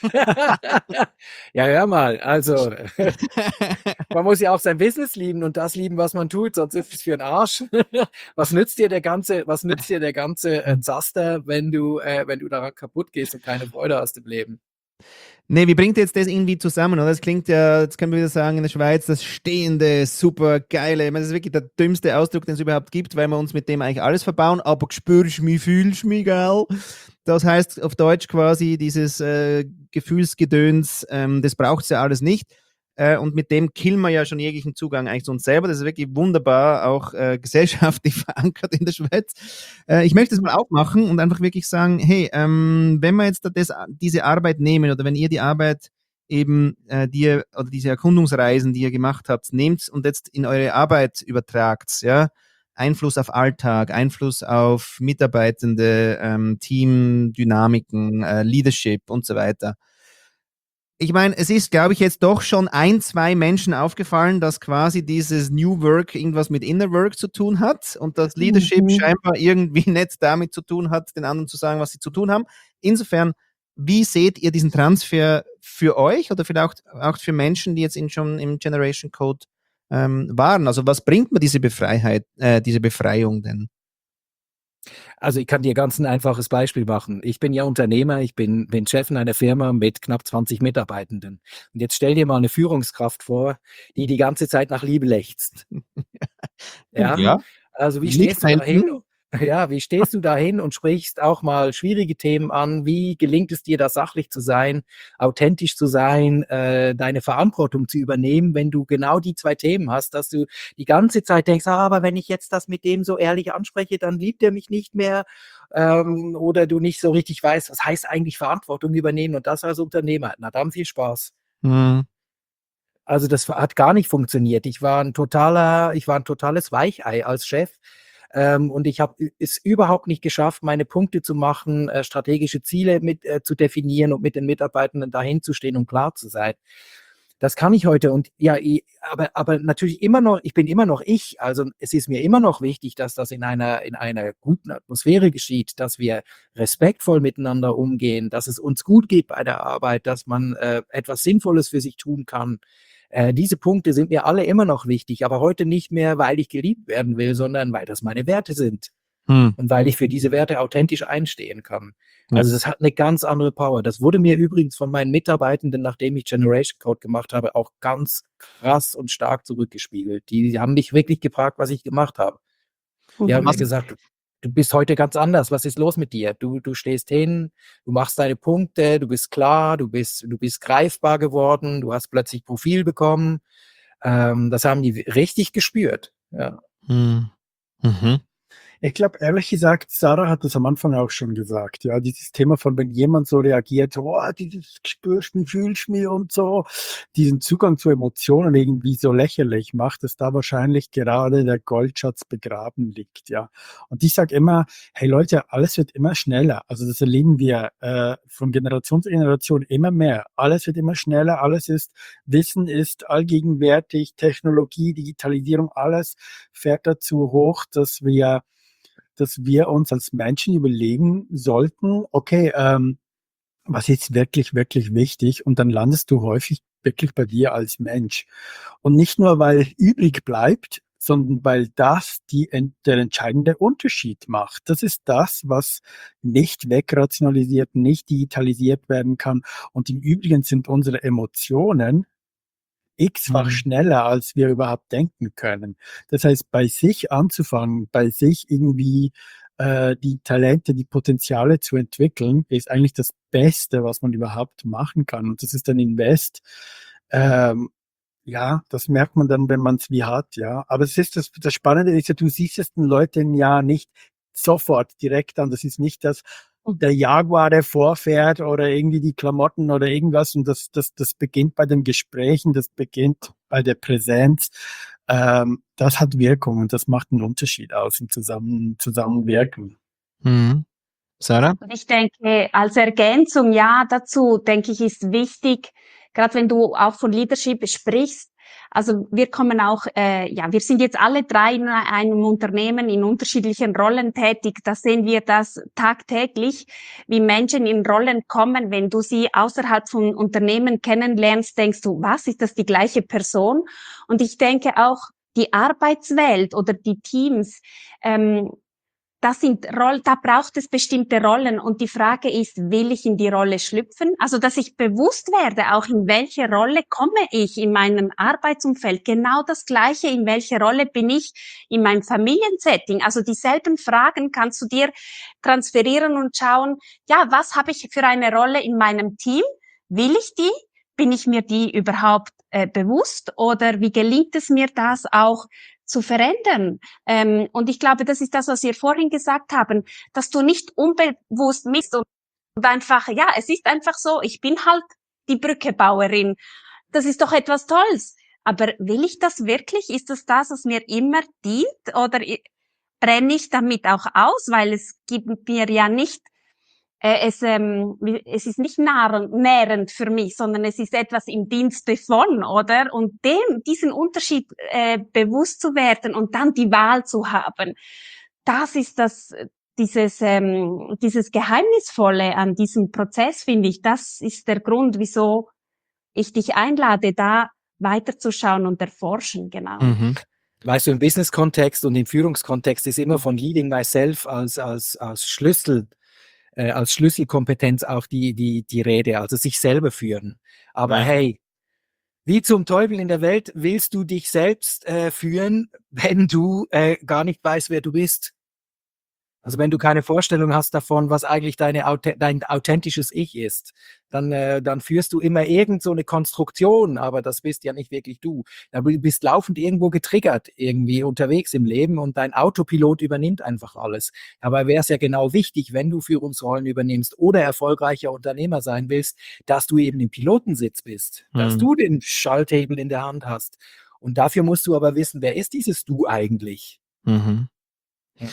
Ja, hör mal, also man muss ja auch sein Business lieben und das lieben, was man tut, sonst ist es für einen Arsch. Was nützt dir der ganze, was nützt dir der ganze äh, Zaster, wenn du, äh, wenn du daran kaputt gehst und keine Freude hast im Leben? Nee, wie bringt jetzt das irgendwie zusammen? Oder? Das klingt ja, jetzt können wir wieder sagen, in der Schweiz, das stehende, super geile. Ich meine, das ist wirklich der dümmste Ausdruck, den es überhaupt gibt, weil wir uns mit dem eigentlich alles verbauen. Aber spürst mich, fühlst mich, gell? Das heißt auf Deutsch quasi dieses äh, Gefühlsgedöns, ähm, das braucht es ja alles nicht. Äh, und mit dem killen wir ja schon jeglichen Zugang eigentlich zu uns selber. Das ist wirklich wunderbar, auch äh, gesellschaftlich verankert in der Schweiz. Äh, ich möchte es mal aufmachen und einfach wirklich sagen, hey, ähm, wenn wir jetzt das, diese Arbeit nehmen oder wenn ihr die Arbeit eben, äh, die ihr, oder diese Erkundungsreisen, die ihr gemacht habt, nehmt und jetzt in eure Arbeit übertragt, ja, Einfluss auf Alltag, Einfluss auf Mitarbeitende, ähm, Teamdynamiken, äh, Leadership und so weiter. ich meine, es ist, glaube ich, jetzt doch schon ein, zwei Menschen aufgefallen, dass quasi dieses New Work irgendwas mit Inner Work zu tun hat und dass Leadership Mhm. scheinbar irgendwie nicht damit zu tun hat, den anderen zu sagen, was sie zu tun haben. Insofern, wie seht ihr diesen Transfer für euch oder vielleicht auch für Menschen, die jetzt in, schon im Generation Code ähm, waren? Also was bringt mir diese Befreiheit, äh, diese Befreiung denn? Also ich kann dir ganz ein einfaches Beispiel machen. Ich bin ja Unternehmer, ich bin, bin Chef in einer Firma mit knapp zwanzig Mitarbeitenden. Und jetzt stell dir mal eine Führungskraft vor, die die ganze Zeit nach Liebe lechzt. Ja? Ja. Also wie Nicht stehst du da hin? selten. Ja, wie stehst du da hin und sprichst auch mal schwierige Themen an? Wie gelingt es dir, da sachlich zu sein, authentisch zu sein, äh, deine Verantwortung zu übernehmen, wenn du genau die zwei Themen hast, dass du die ganze Zeit denkst, ah, aber wenn ich jetzt das mit dem so ehrlich anspreche, dann liebt er mich nicht mehr, ähm, oder du nicht so richtig weißt, was heißt eigentlich Verantwortung übernehmen und das als Unternehmer. Na dann viel Spaß. Hm. Also das hat gar nicht funktioniert. Ich war ein totaler, ich war ein totales Weichei als Chef. Ähm, und ich habe es überhaupt nicht geschafft, meine Punkte zu machen, äh, strategische Ziele mit äh, zu definieren und mit den Mitarbeitenden dahin zu stehen und klar zu sein. Das kann ich heute und ja, ich, aber aber natürlich immer noch, ich bin immer noch ich. Also es ist mir immer noch wichtig, dass das in einer in einer guten Atmosphäre geschieht, dass wir respektvoll miteinander umgehen, dass es uns gut geht bei der Arbeit, dass man äh, etwas Sinnvolles für sich tun kann. Äh, diese Punkte sind mir alle immer noch wichtig, aber heute nicht mehr, weil ich geliebt werden will, sondern weil das meine Werte sind Hm. und weil ich für diese Werte authentisch einstehen kann. Ja. Also das hat eine ganz andere Power. Das wurde mir übrigens von meinen Mitarbeitenden, nachdem ich Generation Code gemacht habe, auch ganz krass und stark zurückgespiegelt. Die, die haben mich wirklich gefragt, was ich gemacht habe. Die haben Mhm. mir gesagt, du bist heute ganz anders. Was ist los mit dir? Du, du stehst hin, du machst deine Punkte, du bist klar, du bist, du bist greifbar geworden, du hast plötzlich Profil bekommen. Ähm, das haben die richtig gespürt. Ja. Hm. Mhm. Ich glaube, ehrlich gesagt, Sarah hat das am Anfang auch schon gesagt, ja, dieses Thema von, wenn jemand so reagiert, oh, dieses spürst mich, fühlst mich und so, diesen Zugang zu Emotionen irgendwie so lächerlich macht, dass da wahrscheinlich gerade der Goldschatz begraben liegt, ja. Und ich sage immer, hey Leute, alles wird immer schneller. Also das erleben wir äh, von Generation zu Generation immer mehr. Alles wird immer schneller, alles ist, Wissen ist allgegenwärtig, Technologie, Digitalisierung, alles fährt dazu hoch, dass wir dass wir uns als Menschen überlegen sollten, okay, ähm, was ist wirklich, wirklich wichtig? Und dann landest du häufig wirklich bei dir als Mensch. Und nicht nur, weil übrig bleibt, sondern weil das die, der entscheidende Unterschied macht. Das ist das, was nicht wegrationalisiert, nicht digitalisiert werden kann. Und im Übrigen sind unsere Emotionen x-fach Mhm. schneller, als wir überhaupt denken können. Das heißt, bei sich anzufangen, bei sich irgendwie äh, die Talente, die Potenziale zu entwickeln, ist eigentlich das Beste, was man überhaupt machen kann. Und das ist ein Invest. Ähm, ja, das merkt man dann, wenn man es wie hat, ja. Aber es ist das, das Spannende ist ja, du siehst es den Leuten ja nicht sofort direkt an. Das ist nicht das, der Jaguar, der vorfährt oder irgendwie die Klamotten oder irgendwas. Und das, das, das beginnt bei den Gesprächen, das beginnt bei der Präsenz. Ähm, das hat Wirkung und das macht einen Unterschied aus im Zusammen, Zusammenwirken. Mhm. Sarah? Und ich denke, als Ergänzung, ja, dazu, denke ich, ist wichtig, gerade wenn du auch von Leadership sprichst, also wir kommen auch, äh, ja, wir sind jetzt alle drei in einem Unternehmen in unterschiedlichen Rollen tätig. Da sehen wir das tagtäglich, wie Menschen in Rollen kommen. Wenn du sie außerhalb von Unternehmen kennenlernst, denkst du, was, ist das die gleiche Person? Und ich denke auch, die Arbeitswelt oder die Teams, ähm, das sind Rollen, da braucht es bestimmte Rollen und die Frage ist, will ich in die Rolle schlüpfen? Also, dass ich bewusst werde, auch in welche Rolle komme ich in meinem Arbeitsumfeld. Genau das Gleiche, in welche Rolle bin ich in meinem Familiensetting. Also dieselben Fragen kannst du dir transferieren und schauen, ja, was habe ich für eine Rolle in meinem Team? Will ich die? Bin ich mir die überhaupt äh, bewusst? Oder wie gelingt es mir das auch zu verändern? Ähm, und ich glaube, das ist das, was wir vorhin gesagt haben, dass du nicht unbewusst misst und, und einfach, ja, es ist einfach so, ich bin halt die Brückebauerin. Das ist doch etwas Tolles. Aber will ich das wirklich? Ist das das, was mir immer dient? Oder brenne ich damit auch aus? Weil es gibt mir ja nicht äh, es, ähm, wie- es ist nicht nahrend, nährend für mich, sondern es ist etwas im Dienste von, oder? Und dem, diesen Unterschied äh, bewusst zu werden und dann die Wahl zu haben, das ist das, dieses, ähm, dieses Geheimnisvolle an diesem Prozess, finde ich. Das ist der Grund, wieso ich dich einlade, da weiterzuschauen und erforschen, genau. Mhm. Weißt du, im Business-Kontext und im Führungskontext ist immer von Leading Myself als, als, als Schlüssel, äh, als Schlüsselkompetenz auch die, die, die Rede, also sich selber führen. Aber Ja. hey, wie zum Teufel in der Welt willst du dich selbst äh, führen, wenn du äh, gar nicht weißt, wer du bist? Also wenn du keine Vorstellung hast davon, was eigentlich deine, Auth- dein authentisches Ich ist, dann, äh, dann führst du immer irgend so eine Konstruktion, aber das bist ja nicht wirklich du. Du bist laufend irgendwo getriggert, irgendwie unterwegs im Leben und dein Autopilot übernimmt einfach alles. Dabei wäre es ja genau wichtig, wenn du Führungsrollen übernimmst oder erfolgreicher Unternehmer sein willst, dass du eben im Pilotensitz bist, dass Mhm. du den Schalthebel in der Hand hast. Und dafür musst du aber wissen, wer ist dieses Du eigentlich? Mhm. Ja.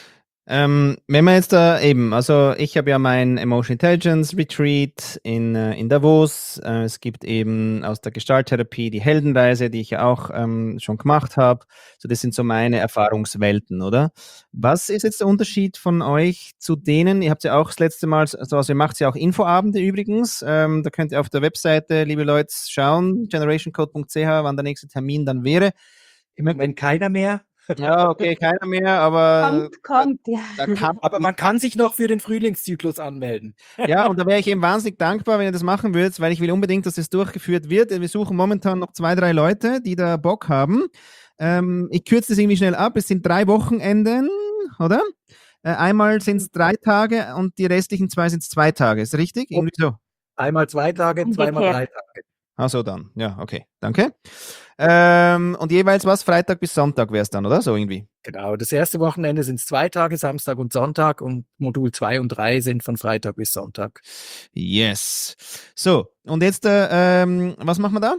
Ähm, wenn man jetzt da eben, also ich habe ja mein Emotional Intelligence Retreat in, äh, in Davos. Äh, es gibt eben aus der Gestalttherapie die Heldenreise, die ich ja auch ähm, schon gemacht habe. So, das sind so meine Erfahrungswelten, oder? Was ist jetzt der Unterschied von euch zu denen? Ihr habt ja auch das letzte Mal, also, also ihr macht ja auch Infoabende übrigens. Ähm, da könnt ihr auf der Webseite, liebe Leute, schauen, generationcode punkt c h, wann der nächste Termin dann wäre. Im Moment keiner mehr. Ja, okay, keiner mehr, aber Kommt, kommt, ja. da kann Aber man kann sich noch für den Frühlingszyklus anmelden. Ja, und da wäre ich eben wahnsinnig dankbar, wenn ihr das machen würdet, weil ich will unbedingt, dass das durchgeführt wird. Wir suchen momentan noch zwei, drei Leute, die da Bock haben. Ähm, ich kürze das irgendwie schnell ab. Es sind drei Wochenenden, oder? Äh, einmal sind es drei Tage und die restlichen zwei sind es zwei Tage. Ist richtig? Irgendwie so. Einmal zwei Tage, zweimal Umgekehrt. drei Tage. Ach so, dann. Ja, okay. Danke. Ähm, und jeweils was? Freitag bis Sonntag wäre es dann, oder? So irgendwie. Genau, das erste Wochenende sind es zwei Tage, Samstag und Sonntag, und Modul zwei und drei sind von Freitag bis Sonntag. Yes. So, und jetzt, äh, ähm, was machen wir da?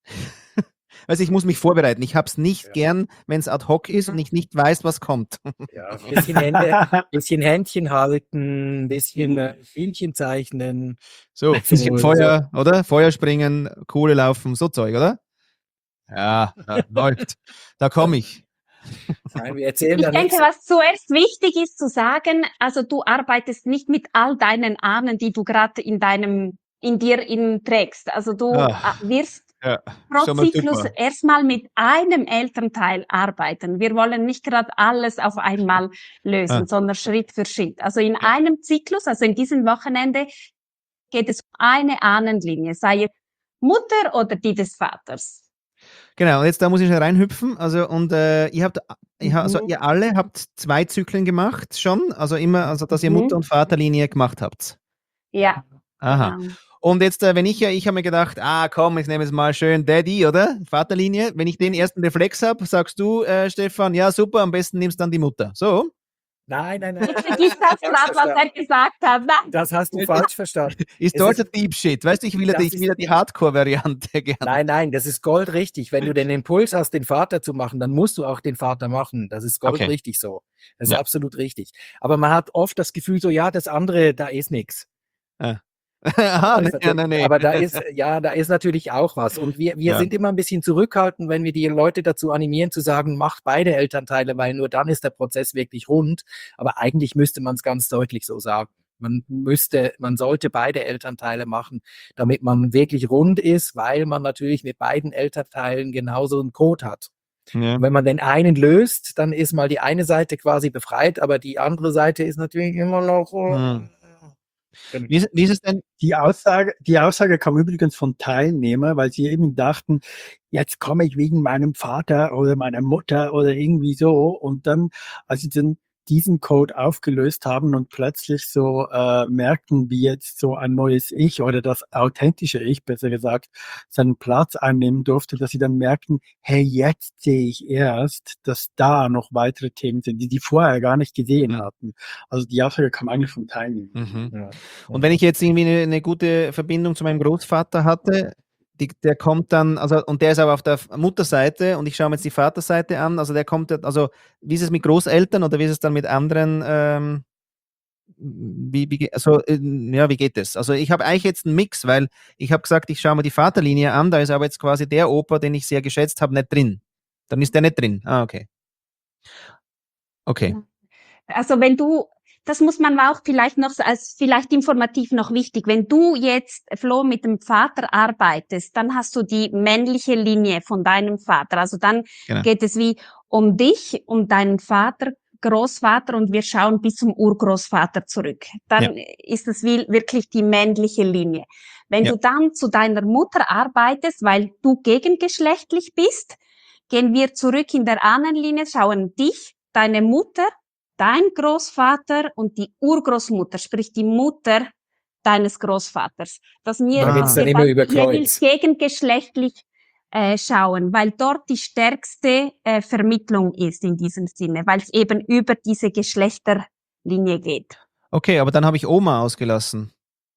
Also ich muss mich vorbereiten. Ich habe es nicht Ja. gern, wenn es ad hoc ist und ich nicht weiß, was kommt. Ja, ein bisschen, Hände, bisschen Händchen halten, ein bisschen äh, Bildchen zeichnen. So, ein bisschen So, Feuer, oder? Feuer springen, Kohle laufen, so Zeug, oder? Ja, ja läuft. Da komme ich. Nein, wir erzählen Ich da denke, nichts. was zuerst wichtig ist zu sagen, also du arbeitest nicht mit all deinen Ahnen, die du gerade in deinem, in dir in trägst. Also du Ah, äh, wirst ja, pro schon mal Zyklus super. erstmal mit einem Elternteil arbeiten. Wir wollen nicht gerade alles auf einmal lösen, Ah. sondern Schritt für Schritt. Also in einem Zyklus, also in diesem Wochenende, geht es um eine Ahnenlinie, sei es Mutter oder die des Vaters. Genau, und jetzt da muss ich schnell reinhüpfen. Also, und äh, ihr habt, ihr, ha- also Mhm. ihr alle habt zwei Zyklen gemacht schon, also immer, also dass ihr Mhm. Mutter- und Vaterlinie gemacht habt. Ja, Aha. genau. Und jetzt, äh, wenn ich ja, ich habe mir gedacht, ah komm, ich nehme jetzt mal schön Daddy, oder? Vaterlinie. Wenn ich den ersten Reflex habe, sagst du, äh, Stefan, ja super, am besten nimmst dann die Mutter. So? Nein, nein, nein. Ich vergiss das gerade, was er gesagt hat. Nein. Das hast du falsch verstanden. Ist Es dort ist- der Deep Shit. Weißt du, ich will ja Das die, ist- wieder die Hardcore-Variante gerne. Nein, nein, das ist goldrichtig. Wenn du den Impuls hast, den Vater zu machen, dann musst du auch den Vater machen. Das ist Okay. goldrichtig so. Das ist Ja. absolut richtig. Aber man hat oft das Gefühl so, ja, das andere, da ist nichts. Aha, Aber, nee, das ja, natürlich- nee, nee. aber da ist, ja, da ist natürlich auch was. Und wir, wir Ja. sind immer ein bisschen zurückhaltend, wenn wir die Leute dazu animieren, zu sagen, macht beide Elternteile, weil nur dann ist der Prozess wirklich rund. Aber eigentlich müsste man es ganz deutlich so sagen. Man müsste, man sollte beide Elternteile machen, damit man wirklich rund ist, weil man natürlich mit beiden Elternteilen genauso einen Code hat. Ja. Und wenn man den einen löst, dann ist mal die eine Seite quasi befreit, aber die andere Seite ist natürlich immer noch. Hm. Wie, ist, wie ist es denn? Die Aussage, die Aussage kam übrigens von Teilnehmern, weil sie eben dachten, jetzt komme ich wegen meinem Vater oder meiner Mutter oder irgendwie so. Und dann, als sie dann diesen Code aufgelöst haben und plötzlich so äh, merkten, wie jetzt so ein neues Ich oder das authentische Ich, besser gesagt, seinen Platz einnehmen durfte, dass sie dann merkten, hey, jetzt sehe ich erst, dass da noch weitere Themen sind, die die vorher gar nicht gesehen hatten. Also die Aussage kam eigentlich von Teilnehmern. Mhm. Ja. Und wenn ich jetzt irgendwie eine, eine gute Verbindung zu meinem Großvater hatte, die, der kommt dann, also, und der ist aber auf der Mutterseite und ich schaue mir jetzt die Vaterseite an, also der kommt, also wie ist es mit Großeltern oder wie ist es dann mit anderen, ähm, wie, wie, ge- also, äh, ja, wie geht das? Also ich habe eigentlich jetzt einen Mix, weil ich habe gesagt, ich schaue mir die Vaterlinie an, da ist aber jetzt quasi der Opa, den ich sehr geschätzt habe, nicht drin. Dann ist der nicht drin. Ah, okay. Okay. Also wenn du, das muss man auch vielleicht noch so als vielleicht informativ noch wichtig. Wenn du jetzt, Flo, mit dem Vater arbeitest, dann hast du die männliche Linie von deinem Vater. Also dann Genau. geht es wie um dich, um deinen Vater, Großvater, und wir schauen bis zum Urgroßvater zurück. Dann ist es wie wirklich die männliche Linie. Wenn Ja. du dann zu deiner Mutter arbeitest, weil du gegengeschlechtlich bist, gehen wir zurück in der Ahnenlinie, schauen dich, deine Mutter, dein Großvater und die Urgroßmutter, sprich die Mutter deines Großvaters. Dass wir, Da Ah. geht's dass dann wir immer dann über jeweils Kreuz. gegengeschlechtlich äh, schauen, weil dort die stärkste äh, Vermittlung ist in diesem Sinne, weil es eben über diese Geschlechterlinie geht. Okay, aber dann habe ich Oma ausgelassen.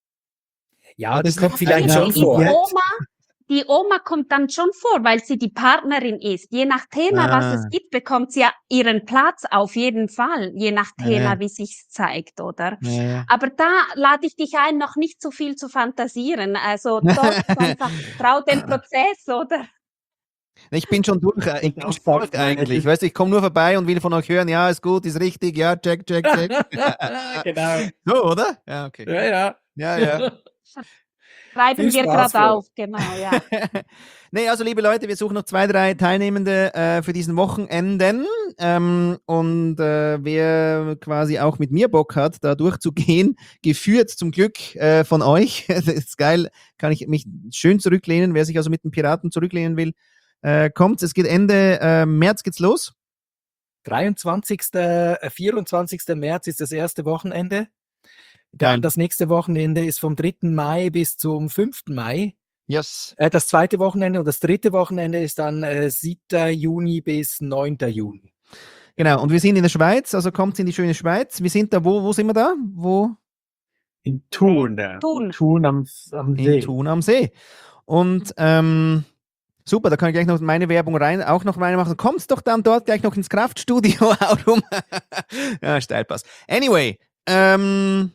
Ja, das das kommt ist vielleicht eigentlich schon die vor. jetzt- Oma, die Oma kommt dann schon vor, weil sie die Partnerin ist. Je nach Thema, was Ah. es gibt, bekommt sie ja ihren Platz auf jeden Fall, je nach Ja, Thema, ja. wie sich's zeigt, oder? Ja, ja. Aber da lade ich dich ein, noch nicht zu viel zu fantasieren. Also dort einfach trau dem Prozess, oder? Ich bin schon durch, äh, ich Und bin das schon durch sagt meine- eigentlich. Weißt du, ich komme nur vorbei und will von euch hören, ja, ist gut, ist richtig, ja, check, check, check. Genau. So, oder? Ja, okay. Ja, ja. Ja, ja. Schreiben Viel wir Spaß, gerade Flo. auf, genau, ja. Nee, also liebe Leute, wir suchen noch zwei, drei Teilnehmende äh, für diesen Wochenenden. Ähm, und äh, wer quasi auch mit mir Bock hat, da durchzugehen, geführt zum Glück äh, von euch. Das ist geil, kann ich mich schön zurücklehnen. Wer sich also mit den Piraten zurücklehnen will, äh, kommt. Es geht Ende äh, März geht's los. dreiundzwanzigsten, äh, vierundzwanzigsten März ist das erste Wochenende. Geil. Dann das nächste Wochenende ist vom dritten Mai bis zum fünften Mai. Yes. Äh, das zweite Wochenende und das dritte Wochenende ist dann äh, siebten Juni bis neunten Juni. Genau, und wir sind in der Schweiz, also kommt in die schöne Schweiz. Wir sind da, wo, wo sind wir da? Wo? In Thun. ja. Thun. Thun am, am In See. Thun am See. Und ähm, super, da kann ich gleich noch meine Werbung rein, auch noch reinmachen. Kommst doch dann dort gleich noch ins Kraftstudio auch rum. Ja, Steilpass. Anyway, ähm,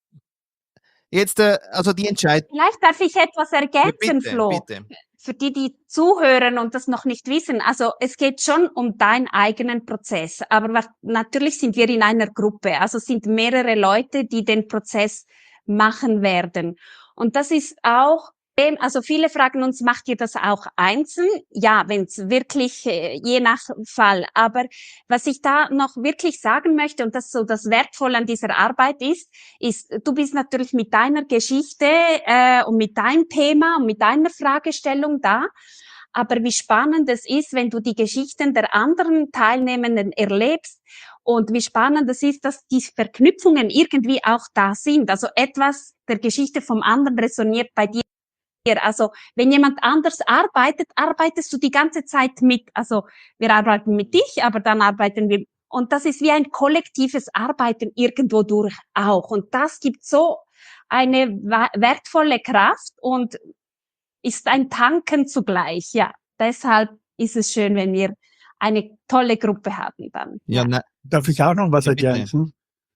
jetzt, äh, also die Entscheidung. Vielleicht darf ich etwas ergänzen, Bitte, Flo. bitte. Für die, die zuhören und das noch nicht wissen, also es geht schon um deinen eigenen Prozess, aber was, natürlich sind wir in einer Gruppe, also sind mehrere Leute, die den Prozess machen werden. Und das ist auch, also viele fragen uns, macht ihr das auch einzeln? Ja, wenn es wirklich, äh, je nach Fall. Aber was ich da noch wirklich sagen möchte, und das so das Wertvolle an dieser Arbeit ist, ist, du bist natürlich mit deiner Geschichte äh, und mit deinem Thema und mit deiner Fragestellung da. Aber wie spannend es ist, wenn du die Geschichten der anderen Teilnehmenden erlebst und wie spannend es ist, dass die Verknüpfungen irgendwie auch da sind. Also etwas der Geschichte vom anderen resoniert bei dir. Also wenn jemand anders arbeitet, arbeitest du die ganze Zeit mit. Also wir arbeiten mit dich, aber dann arbeiten wir. Und das ist wie ein kollektives Arbeiten irgendwo durch auch. Und das gibt so eine wertvolle Kraft und ist ein Tanken zugleich. Ja, deshalb ist es schön, wenn wir eine tolle Gruppe haben dann. Ja, na, Darf ich auch noch was Ja, bitte. ergänzen?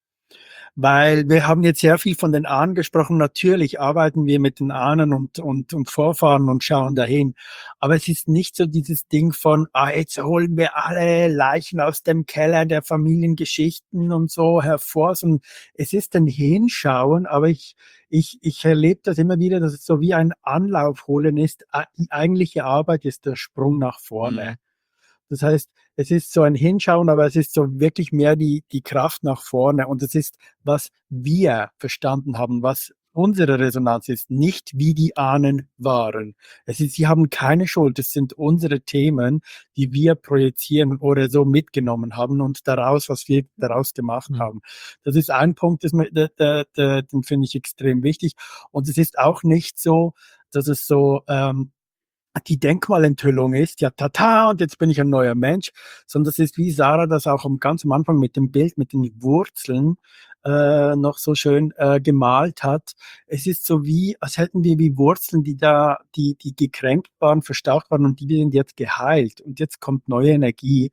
Weil wir haben jetzt sehr viel von den Ahnen gesprochen. Natürlich arbeiten wir mit den Ahnen und, und, und Vorfahren und schauen dahin. Aber es ist nicht so dieses Ding von, ah, jetzt holen wir alle Leichen aus dem Keller der Familiengeschichten und so hervor, sondern es ist ein Hinschauen, aber ich, ich, ich erlebe das immer wieder, dass es so wie ein Anlaufholen ist. Die eigentliche Arbeit ist der Sprung nach vorne. Mhm. Das heißt, es ist so ein Hinschauen, aber es ist so wirklich mehr die, die Kraft nach vorne. Und es ist, was wir verstanden haben, was unsere Resonanz ist, nicht wie die Ahnen waren. Es ist, sie haben keine Schuld. Es sind unsere Themen, die wir projizieren oder so mitgenommen haben und daraus, was wir daraus gemacht Mhm. haben. Das ist ein Punkt, das, der, der, der, den finde ich extrem wichtig. Und es ist auch nicht so, dass es so, ähm, die Denkmalenthüllung ist, ja, tata, und jetzt bin ich ein neuer Mensch, sondern das ist, wie Sarah das auch am ganz am Anfang mit dem Bild, mit den Wurzeln äh, noch so schön äh, gemalt hat. Es ist so wie, als hätten wir wie Wurzeln, die da, die, die gekränkt waren, verstaucht waren und die sind jetzt geheilt und jetzt kommt neue Energie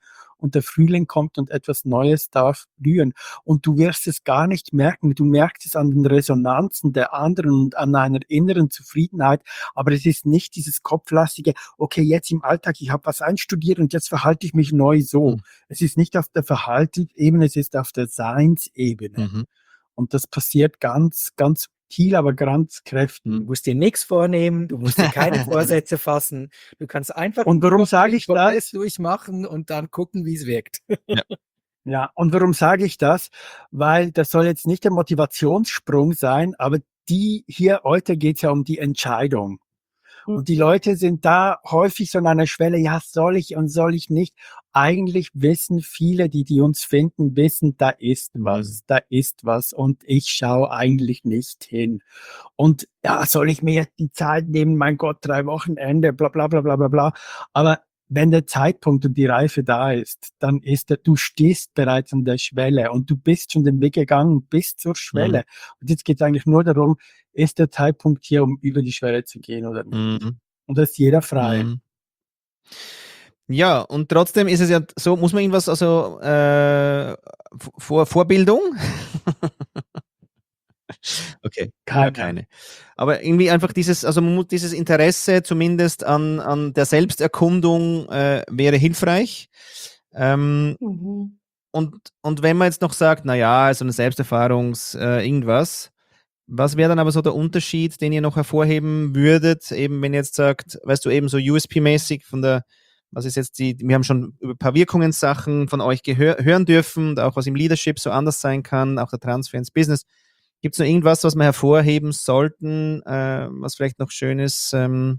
und der Frühling kommt und etwas Neues darf blühen. Und du wirst es gar nicht merken. Du merkst es an den Resonanzen der anderen und an einer inneren Zufriedenheit. Aber es ist nicht dieses kopflastige, okay, jetzt im Alltag, ich habe was einstudiert und jetzt verhalte ich mich neu so. Mhm. Es ist nicht auf der Verhaltensebene, es ist auf der Seinsebene. Mhm. Und das passiert ganz, ganz subtil, aber ganz kräftig. Du musst dir nichts vornehmen, du musst dir keine Vorsätze fassen. Du kannst einfach Und warum nur sage den ich Prozess das? durchmachen und dann gucken, wie es wirkt. Ja, und warum sage ich das? Weil das soll jetzt nicht der Motivationssprung sein, aber die hier heute geht es ja um die Entscheidung. Und die Leute sind da häufig so an einer Schwelle, ja, soll ich und soll ich nicht? Eigentlich wissen viele, die, die uns finden, wissen, da ist was, da ist was und ich schaue eigentlich nicht hin. Und ja, soll ich mir jetzt die Zeit nehmen? Mein Gott, drei Wochenende, bla, bla, bla, bla, bla, bla. Aber wenn der Zeitpunkt und die Reife da ist, dann ist der, du stehst bereits an der Schwelle und du bist schon den Weg gegangen bis zur Schwelle. Mhm. Und jetzt geht es eigentlich nur darum, ist der Zeitpunkt hier, um über die Schwelle zu gehen oder nicht? Mhm. Und da ist jeder frei. Mhm. Ja, und trotzdem ist es ja so, muss man irgendwas, also äh, vor, Vorbildung? Okay, Keine. ja, keine. Aber irgendwie einfach dieses, also man muss dieses Interesse zumindest an, an der Selbsterkundung äh, wäre hilfreich. Ähm, Mhm. und, und wenn man jetzt noch sagt, naja, also eine Selbsterfahrungs äh, irgendwas, was wäre dann aber so der Unterschied, den ihr noch hervorheben würdet, eben wenn ihr jetzt sagt, weißt du, eben so U S P-mäßig von der, was ist jetzt die, wir haben schon über ein paar Wirkungssachen von euch gehör, hören dürfen und auch was im Leadership so anders sein kann, auch der Transfer ins Business. Gibt es noch irgendwas, was wir hervorheben sollten, äh, was vielleicht noch schönes ähm,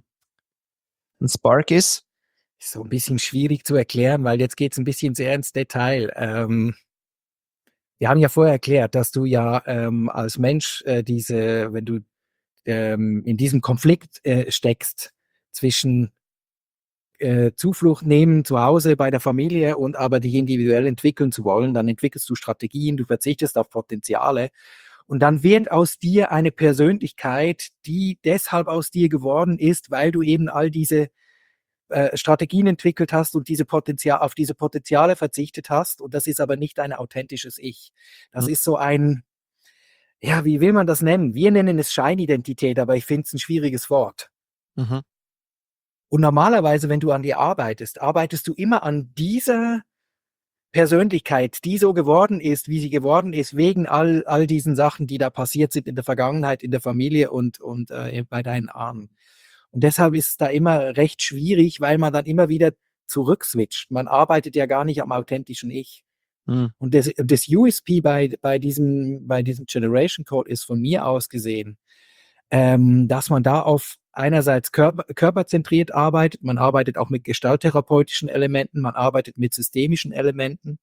ein Spark ist? Ist so ein bisschen schwierig zu erklären, weil jetzt geht es ein bisschen sehr ins Detail. Ähm, wir haben ja vorher erklärt, dass du ja ähm, als Mensch äh, diese, wenn du ähm, in diesem Konflikt äh, steckst zwischen äh, Zuflucht nehmen zu Hause bei der Familie und aber dich individuell entwickeln zu wollen, dann entwickelst du Strategien, du verzichtest auf Potenziale und dann wird aus dir eine Persönlichkeit, die deshalb aus dir geworden ist, weil du eben all diese äh, Strategien entwickelt hast und diese Potenzial, auf diese Potenziale verzichtet hast. Und das ist aber nicht ein authentisches Ich. Das Mhm. ist so ein, ja, wie will man das nennen? Wir nennen es Scheinidentität, aber ich finde es ein schwieriges Wort. Mhm. Und normalerweise, wenn du an dir arbeitest, arbeitest du immer an dieser Persönlichkeit, die so geworden ist, wie sie geworden ist, wegen all, all diesen Sachen, die da passiert sind in der Vergangenheit, in der Familie und, und äh, bei deinen Ahnen. Und deshalb ist es da immer recht schwierig, weil man dann immer wieder zurückswitcht. Man arbeitet ja gar nicht am authentischen Ich. Mhm. Und das, das U S P bei, bei, diesem, bei diesem Generation Code ist von mir aus gesehen, ähm, dass man da auf einerseits körper, körperzentriert arbeitet, man arbeitet auch mit gestalttherapeutischen Elementen, man arbeitet mit systemischen Elementen,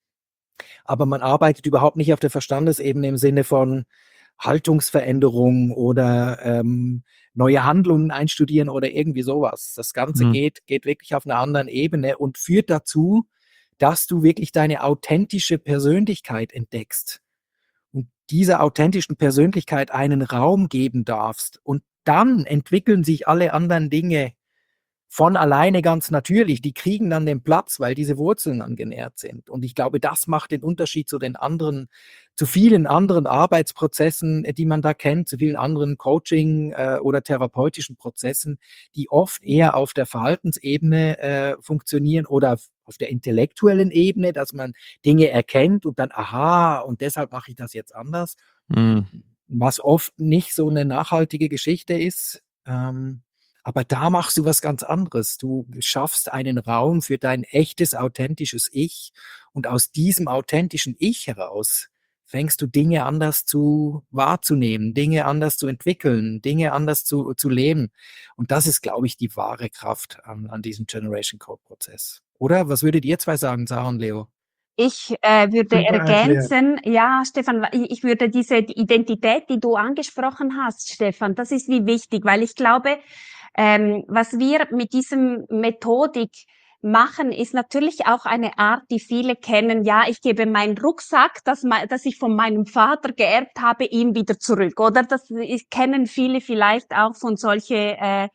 aber man arbeitet überhaupt nicht auf der Verstandesebene im Sinne von Haltungsveränderung oder ähm, neue Handlungen einstudieren oder irgendwie sowas. Das Ganze Mhm. geht, geht wirklich auf einer anderen Ebene und führt dazu, dass du wirklich deine authentische Persönlichkeit entdeckst und dieser authentischen Persönlichkeit einen Raum geben darfst. Und dann entwickeln sich alle anderen Dinge von alleine ganz natürlich. Die kriegen dann den Platz, weil diese Wurzeln dann genährt sind. Und ich glaube, das macht den Unterschied zu den anderen, zu vielen anderen Arbeitsprozessen, die man da kennt, zu vielen anderen Coaching- äh, oder therapeutischen Prozessen, die oft eher auf der Verhaltensebene äh, funktionieren oder auf der intellektuellen Ebene, dass man Dinge erkennt und dann, aha, und deshalb mache ich das jetzt anders. Mhm. Was oft nicht so eine nachhaltige Geschichte ist. Ähm, aber da machst du was ganz anderes. Du schaffst einen Raum für dein echtes, authentisches Ich. Und aus diesem authentischen Ich heraus fängst du Dinge anders zu wahrzunehmen, Dinge anders zu entwickeln, Dinge anders zu, zu leben. Und das ist, glaube ich, die wahre Kraft an, an diesem Generation Code Prozess. Oder? Was würdet ihr zwei sagen, Sarah und Leo? Ich äh, würde Super erklärt. ergänzen, ja, Stefan, ich, ich würde diese Identität, die du angesprochen hast, Stefan, das ist wie wichtig, weil ich glaube, ähm, was wir mit diesem Methodik machen, ist natürlich auch eine Art, die viele kennen. Ja, ich gebe meinen Rucksack, das, das ich von meinem Vater geerbt habe, ihm wieder zurück. Oder das ich, kennen viele vielleicht auch von solche äh,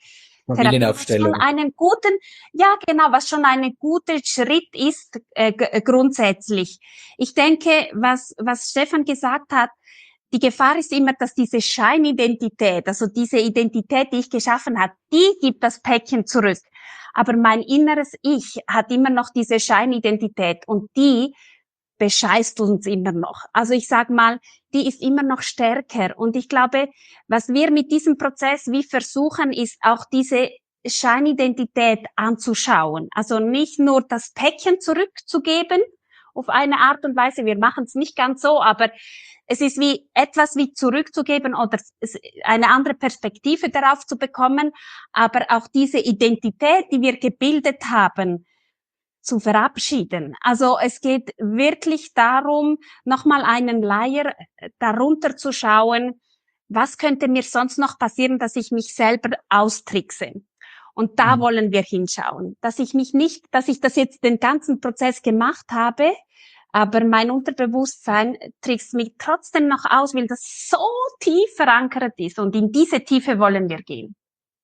Therapie, was schon Familienaufstellung. einen guten, ja genau, was schon ein guter Schritt ist äh, g- grundsätzlich. Ich denke, was was Stefan gesagt hat, die Gefahr ist immer, dass diese Scheinidentität, also diese Identität, die ich geschaffen habe, die gibt das Päckchen zurück. Aber mein inneres Ich hat immer noch diese Scheinidentität und die bescheißt uns immer noch. Also ich sag mal, die ist immer noch stärker. Und ich glaube, was wir mit diesem Prozess wie versuchen, ist auch diese Scheinidentität anzuschauen. Also nicht nur das Päckchen zurückzugeben auf eine Art und Weise. Wir machen es nicht ganz so, aber es ist wie etwas wie zurückzugeben oder eine andere Perspektive darauf zu bekommen. Aber auch diese Identität, die wir gebildet haben, zu verabschieden. Also es geht wirklich darum, nochmal einen Layer darunter zu schauen, was könnte mir sonst noch passieren, dass ich mich selber austrickse. Und da Mhm. wollen wir hinschauen, dass ich mich nicht, dass ich das jetzt den ganzen Prozess gemacht habe, aber mein Unterbewusstsein trickst mich trotzdem noch aus, weil das so tief verankert ist. Und in diese Tiefe wollen wir gehen.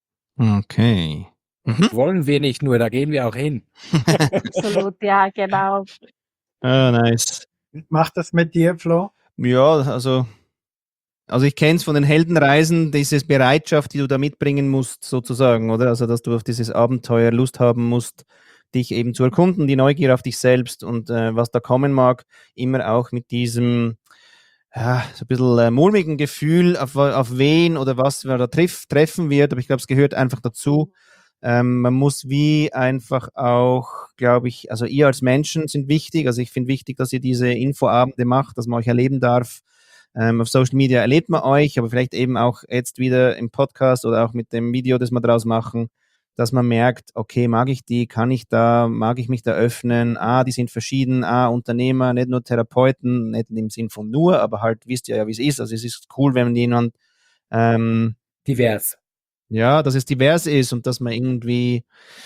Okay. Mhm. Wollen wir nicht nur, da gehen wir auch hin. Absolut, ja, genau. Ah, nice. Macht das mit dir, Flo? Ja, also, also ich kenne es von den Heldenreisen, diese Bereitschaft, die du da mitbringen musst, sozusagen, oder? Also, dass du auf dieses Abenteuer Lust haben musst, dich eben zu erkunden, die Neugier auf dich selbst und äh, was da kommen mag, immer auch mit diesem, ja, so ein bisschen äh, mulmigen Gefühl, auf, auf wen oder was man da treff, treffen wird, aber ich glaube, es gehört einfach dazu. Ähm, man muss wie einfach auch, glaube ich, also ihr als Menschen sind wichtig, also ich finde wichtig, dass ihr diese Infoabende macht, dass man euch erleben darf. Ähm, auf Social Media erlebt man euch, aber vielleicht eben auch jetzt wieder im Podcast oder auch mit dem Video, das wir draus machen, dass man merkt, okay, mag ich die, kann ich da, mag ich mich da öffnen, ah, die sind verschieden, ah, Unternehmer, nicht nur Therapeuten, nicht im Sinn von nur, aber halt, wisst ihr ja, wie es ist, also es ist cool, wenn jemand, ähm, Divers. ja, dass es divers ist und dass man irgendwie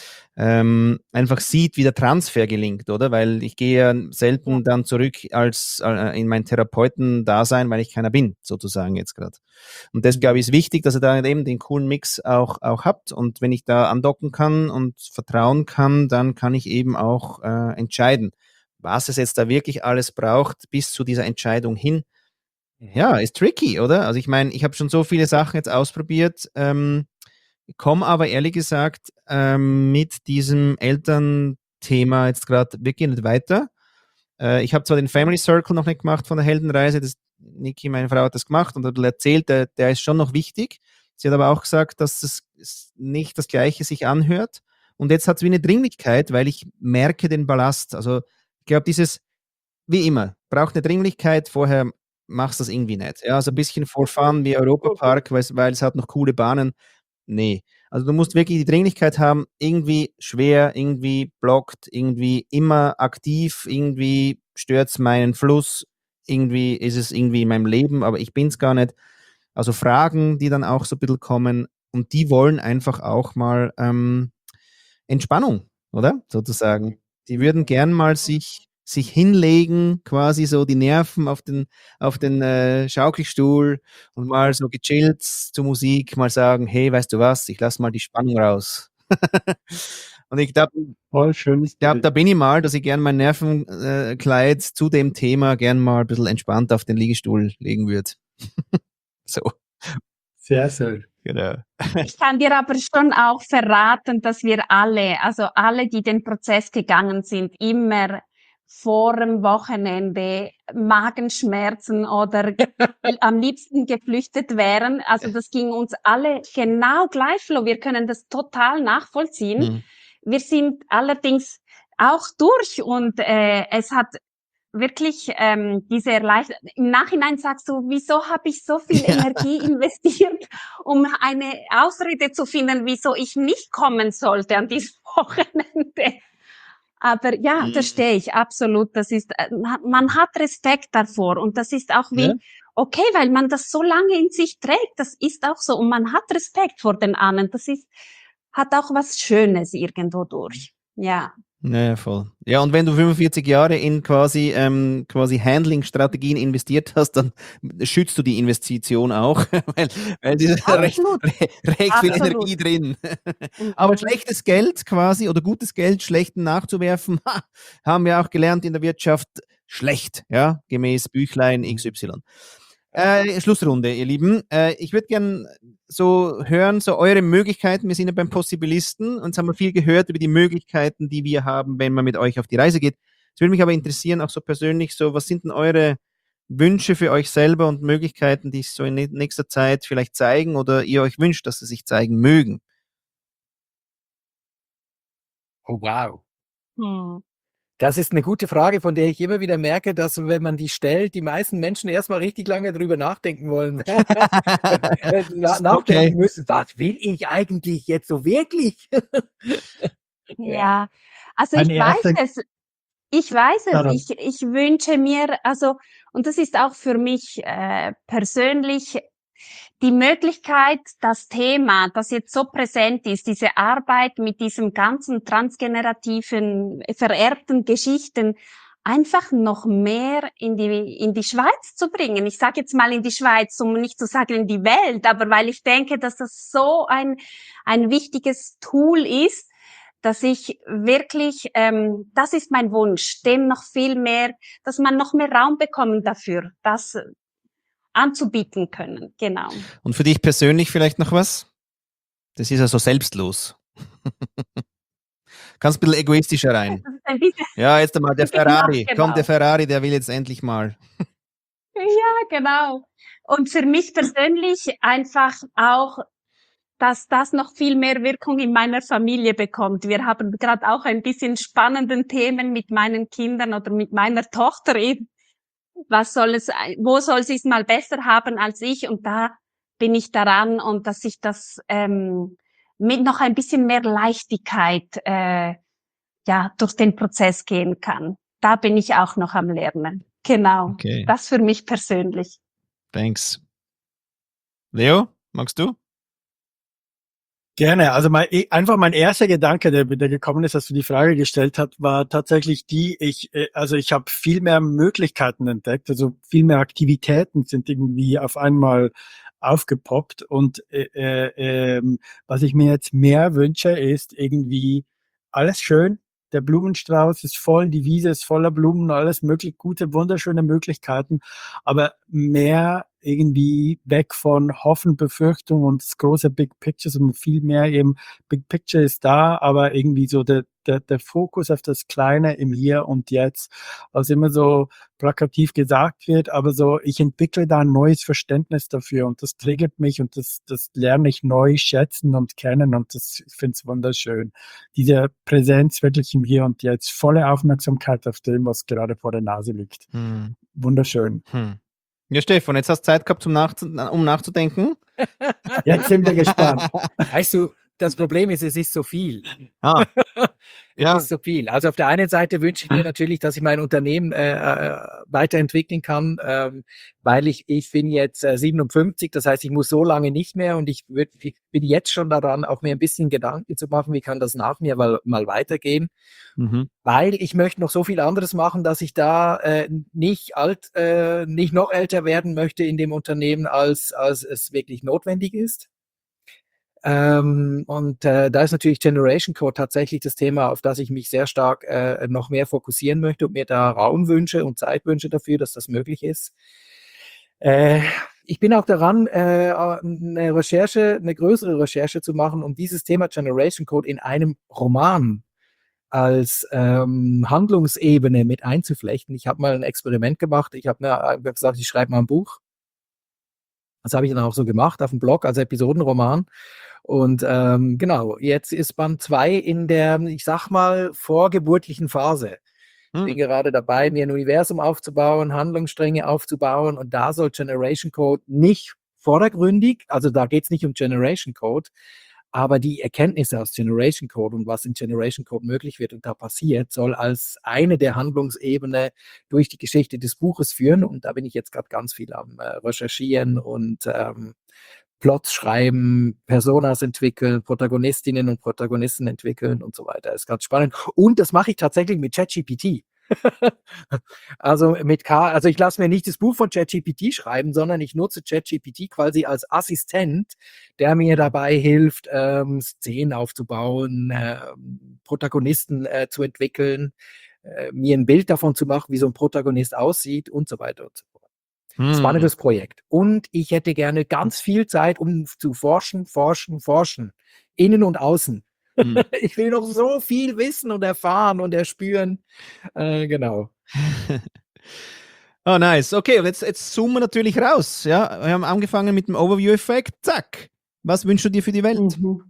ähm, einfach sieht, wie der Transfer gelingt, oder? Weil ich gehe ja selten dann zurück als äh, in mein Therapeuten-Dasein, weil ich keiner bin, sozusagen jetzt gerade. Und das, glaube ich, ist wichtig, dass ihr da eben den coolen Mix auch, auch habt. Und wenn ich da andocken kann und vertrauen kann, dann kann ich eben auch äh, entscheiden, was es jetzt da wirklich alles braucht, bis zu dieser Entscheidung hin. Ja, ist tricky, oder? Also ich meine, ich habe schon so viele Sachen jetzt ausprobiert, ähm, komme aber ehrlich gesagt ähm, mit diesem Elternthema jetzt gerade wirklich nicht weiter. Äh, ich habe zwar den Family Circle noch nicht gemacht von der Heldenreise, das, Niki, meine Frau, hat das gemacht und hat erzählt, der, der ist schon noch wichtig. Sie hat aber auch gesagt, dass es nicht das Gleiche sich anhört. Und jetzt hat es wie eine Dringlichkeit, weil ich merke den Ballast. Also ich glaube, dieses, wie immer, braucht eine Dringlichkeit, vorher machst du das irgendwie nicht. Ja, also ein bisschen for fun wie Europapark, weil es- weil es hat noch coole Bahnen. Nee. Also du musst wirklich die Dringlichkeit haben, irgendwie schwer, irgendwie blockt, irgendwie immer aktiv, irgendwie stört es meinen Fluss, irgendwie ist es irgendwie in meinem Leben, aber ich bin es gar nicht. Also Fragen, die dann auch so ein bisschen kommen und die wollen einfach auch mal ähm, Entspannung, oder? Sozusagen. Die würden gern mal sich, sich hinlegen, quasi so die Nerven auf den, auf den äh, Schaukelstuhl und mal so gechillt zur Musik mal sagen, hey, weißt du was, ich lasse mal die Spannung raus. Und ich glaube, Voll schönes glaub, Bild. da bin ich mal, dass ich gern mein Nervenkleid zu dem Thema gern mal ein bisschen entspannt auf den Liegestuhl legen würde. So, Sehr schön. genau. Ich kann dir aber schon auch verraten, dass wir alle, also alle, die den Prozess gegangen sind, immer vor dem Wochenende Magenschmerzen oder am liebsten geflüchtet wären. Also das ging uns alle genau gleich, Flo. Wir können das total nachvollziehen. Hm. Wir sind allerdings auch durch und äh, es hat wirklich ähm, diese Erleichterung. Im Nachhinein sagst du, wieso habe ich so viel Ja. Energie investiert, um eine Ausrede zu finden, wieso ich nicht kommen sollte an diesem Wochenende. Aber ja, Mhm. verstehe ich absolut. Das ist, äh, man hat Respekt davor und das ist auch wie Ja. okay, weil man das so lange in sich trägt. Das ist auch so und man hat Respekt vor den anderen. Das ist, hat auch was Schönes irgendwo durch. Ja. Naja, voll. Ja, und wenn du fünfundvierzig Jahre in quasi, ähm, quasi Handling-Strategien investiert hast, dann schützt du die Investition auch, weil, weil es ist recht, Absolut, recht viel absolut. Energie drin. Mhm. Aber schlechtes Geld quasi oder gutes Geld schlechten nachzuwerfen, ha, haben wir auch gelernt in der Wirtschaft, schlecht, ja, gemäß Büchlein X Y. Äh, Schlussrunde, ihr Lieben. Äh, ich würde gern so hören, so eure Möglichkeiten. Wir sind ja beim Possibilisten und jetzt haben wir viel gehört über die Möglichkeiten, die wir haben, wenn man mit euch auf die Reise geht. Es würde mich aber interessieren, auch so persönlich, so was sind denn eure Wünsche für euch selber und Möglichkeiten, die sich so in nächster Zeit vielleicht zeigen oder ihr euch wünscht, dass sie sich zeigen mögen? Oh, wow. Hm. Das ist eine gute Frage, von der ich immer wieder merke, dass, wenn man die stellt, die meisten Menschen erstmal richtig lange drüber nachdenken wollen. Na, nachdenken Okay. müssen, was will ich eigentlich jetzt so wirklich? Ja. Ja, also ich Meine weiß erste, es, ich weiß es, Sarah, ich, ich wünsche mir, also, und das ist auch für mich äh, persönlich die Möglichkeit, das Thema, das jetzt so präsent ist, diese Arbeit mit diesem ganzen transgenerativen, vererbten Geschichten, einfach noch mehr in die, in die Schweiz zu bringen. Ich sage jetzt mal in die Schweiz, um nicht zu sagen in die Welt, aber weil ich denke, dass das so ein, ein wichtiges Tool ist, dass ich wirklich, ähm, das ist mein Wunsch, dem noch viel mehr, dass man noch mehr Raum bekommen dafür, das anzubieten können, genau. Und für dich persönlich vielleicht noch was? Das ist ja so selbstlos. Kannst ein bisschen egoistischer rein. Das ist ein bisschen, Ja, jetzt einmal der genau, Ferrari. genau. Kommt der Ferrari, der will jetzt endlich mal. Ja, genau. Und für mich persönlich einfach auch, dass das noch viel mehr Wirkung in meiner Familie bekommt. Wir haben gerade auch ein bisschen spannenden Themen mit meinen Kindern oder mit meiner Tochter eben. Was soll es, wo soll sie es mal besser haben als ich? Und da bin ich daran, und dass ich das ähm, mit noch ein bisschen mehr Leichtigkeit äh, ja durch den Prozess gehen kann. Da bin ich auch noch am Lernen. Genau. Okay, Das für mich persönlich. thanks. Leo, magst du? gerne. Also mein, eh, einfach mein erster Gedanke, der, der gekommen ist, als du die Frage gestellt hast, war tatsächlich die, ich, äh, also ich habe viel mehr Möglichkeiten entdeckt, also viel mehr Aktivitäten sind irgendwie auf einmal aufgepoppt und äh, äh, ähm, was ich mir jetzt mehr wünsche, ist irgendwie alles schön. Der Blumenstrauß ist voll, die Wiese ist voller Blumen, alles möglich, gute, wunderschöne Möglichkeiten, aber mehr irgendwie weg von Hoffen, Befürchtung und das große Big Picture und viel mehr eben Big Picture ist da, aber irgendwie so der, der, der Fokus auf das Kleine im Hier und Jetzt, was immer so plakativ gesagt wird, aber so, ich entwickle da ein neues Verständnis dafür und das triggert mich und das, das lerne ich neu schätzen und kennen und das, ich finde es wunderschön. Diese Präsenz wirklich im Hier und Jetzt, volle Aufmerksamkeit auf dem, was gerade vor der Nase liegt. Hm. Wunderschön. Hm. Ja, Stefan, jetzt hast du Zeit gehabt, um, nachzu um nachzudenken. Jetzt sind wir gespannt. Weißt du, das Problem ist, es ist so viel. Ah, Es ja. ist so viel. Also auf der einen Seite wünsche ich mir natürlich, dass ich mein Unternehmen äh, äh, weiterentwickeln kann, ähm, weil ich ich bin jetzt äh, siebenundfünfzig, das heißt, ich muss so lange nicht mehr und ich, würd, ich bin jetzt schon daran, auch mir ein bisschen Gedanken zu machen, wie kann das nach mir mal, mal weitergehen, Mhm. weil ich möchte noch so viel anderes machen, dass ich da äh, nicht alt, äh, nicht noch älter werden möchte in dem Unternehmen, als als es wirklich notwendig ist. Ähm, und äh, da ist natürlich Generation Code tatsächlich das Thema, auf das ich mich sehr stark äh, noch mehr fokussieren möchte und mir da Raum wünsche und Zeit wünsche dafür, dass das möglich ist. Äh, ich bin auch daran, äh, eine Recherche, eine größere Recherche zu machen, um dieses Thema Generation Code in einem Roman als ähm, Handlungsebene mit einzuflechten. Ich habe mal ein Experiment gemacht. Ich habe mir gesagt, ich schreibe mal ein Buch. Das habe ich dann auch so gemacht auf dem Blog als Episodenroman. Und ähm, genau, jetzt ist Band zwei in der, ich sag mal, vorgeburtlichen Phase. Ich bin Hm. gerade dabei, mir ein Universum aufzubauen, Handlungsstränge aufzubauen, und da soll Generation Code nicht vordergründig, also da geht es nicht um Generation Code, aber die Erkenntnisse aus Generation Code und was in Generation Code möglich wird und da passiert, soll als eine der Handlungsebene durch die Geschichte des Buches führen, und da bin ich jetzt gerade ganz viel am äh, Recherchieren und ähm, Plots schreiben, Personas entwickeln, Protagonistinnen und Protagonisten entwickeln und so weiter. Ist ganz spannend. Und das mache ich tatsächlich mit ChatGPT. Also mit K, also ich lasse mir nicht das Buch von ChatGPT schreiben, sondern ich nutze ChatGPT quasi als Assistent, der mir dabei hilft, ähm, Szenen aufzubauen, äh, Protagonisten äh, zu entwickeln, äh, mir ein Bild davon zu machen, wie so ein Protagonist aussieht und so weiter und so fort. Hm. Spannendes Projekt. Und ich hätte gerne ganz viel Zeit, um zu forschen, forschen, forschen. Innen und außen. Hm. Ich will noch so viel wissen und erfahren und erspüren. Äh, genau. Oh, nice. Okay, und jetzt, jetzt zoomen wir natürlich raus. Ja, wir haben angefangen mit dem Overview-Effekt. Zack. Was wünschst du dir für die Welt? Mhm.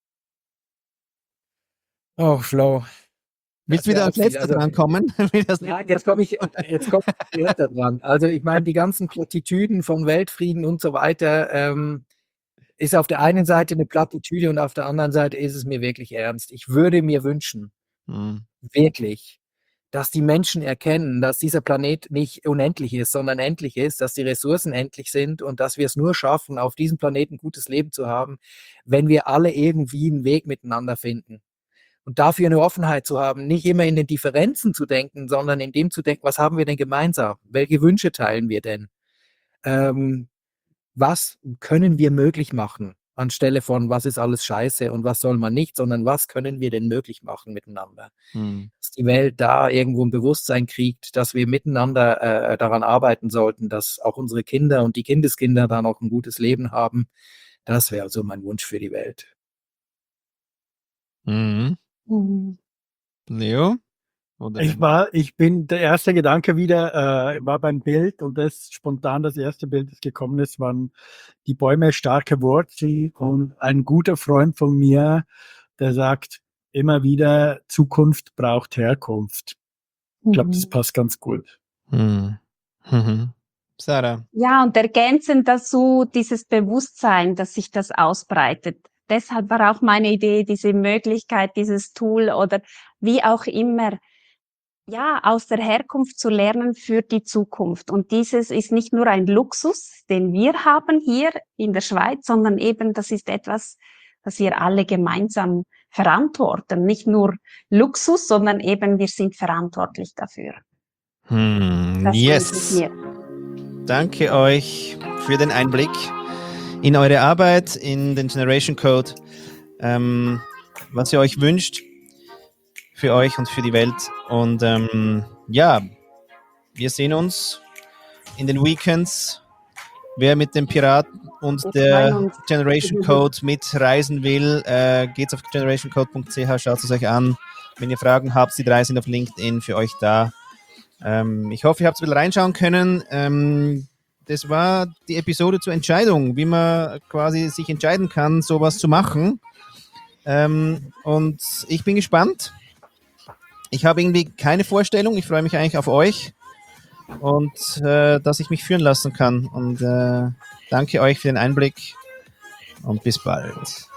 Oh, Flo. Willst du wieder als letzter also, dran kommen? Ja, jetzt komme ich, jetzt komme ich erster dran. Also ich meine, die ganzen Plattitüden von Weltfrieden und so weiter, ähm, ist auf der einen Seite eine Plattitüde und auf der anderen Seite ist es mir wirklich ernst. Ich würde mir wünschen, Hm. wirklich, dass die Menschen erkennen, dass dieser Planet nicht unendlich ist, sondern endlich ist, dass die Ressourcen endlich sind und dass wir es nur schaffen, auf diesem Planeten ein gutes Leben zu haben, wenn wir alle irgendwie einen Weg miteinander finden. Und dafür eine Offenheit zu haben, nicht immer in den Differenzen zu denken, sondern in dem zu denken, was haben wir denn gemeinsam? Welche Wünsche teilen wir denn? Ähm, was können wir möglich machen? Anstelle von, was ist alles scheiße und was soll man nicht, sondern was können wir denn möglich machen miteinander? Hm. Dass die Welt da irgendwo ein Bewusstsein kriegt, dass wir miteinander äh, daran arbeiten sollten, dass auch unsere Kinder und die Kindeskinder da noch ein gutes Leben haben. Das wäre so mein Wunsch für die Welt. Mhm. Mhm. Leo? Oder Ich war, ich bin, der erste Gedanke wieder, äh, war beim Bild und das spontan das erste Bild, das gekommen ist, waren die Bäume starke Wurzeln und ein guter Freund von mir, der sagt immer wieder, Zukunft braucht Herkunft. Ich glaube, das Mhm. passt ganz gut. Hm. Mhm. Sarah. Ja, und ergänzend dazu dieses Bewusstsein, dass sich das ausbreitet. Deshalb war auch meine Idee, diese Möglichkeit, dieses Tool oder wie auch immer, ja, aus der Herkunft zu lernen für die Zukunft. Und dieses ist nicht nur ein Luxus, den wir haben hier in der Schweiz, sondern eben, das ist etwas, das wir alle gemeinsam verantworten. Nicht nur Luxus, sondern eben, wir sind verantwortlich dafür. Hm. Das wünsche ich Yes. mir. Danke euch für den Einblick in eure Arbeit, in den Generation Code, ähm, was ihr euch wünscht für euch und für die Welt. Und ähm, ja, wir sehen uns in den Weekends. Wer mit dem Piraten und Wir der freuen uns. Generation Code mitreisen will, äh, geht's auf generation code punkt c h, schaut es euch an. Wenn ihr Fragen habt, die drei sind auf LinkedIn für euch da. Ähm, ich hoffe, ihr habt ein bisschen reinschauen können. Ähm, das war die Episode zur Entscheidung, wie man quasi sich entscheiden kann, sowas zu machen. Ähm, und ich bin gespannt. Ich habe irgendwie keine Vorstellung. Ich freue mich eigentlich auf euch und äh, dass ich mich führen lassen kann. Und äh, danke euch für den Einblick und bis bald.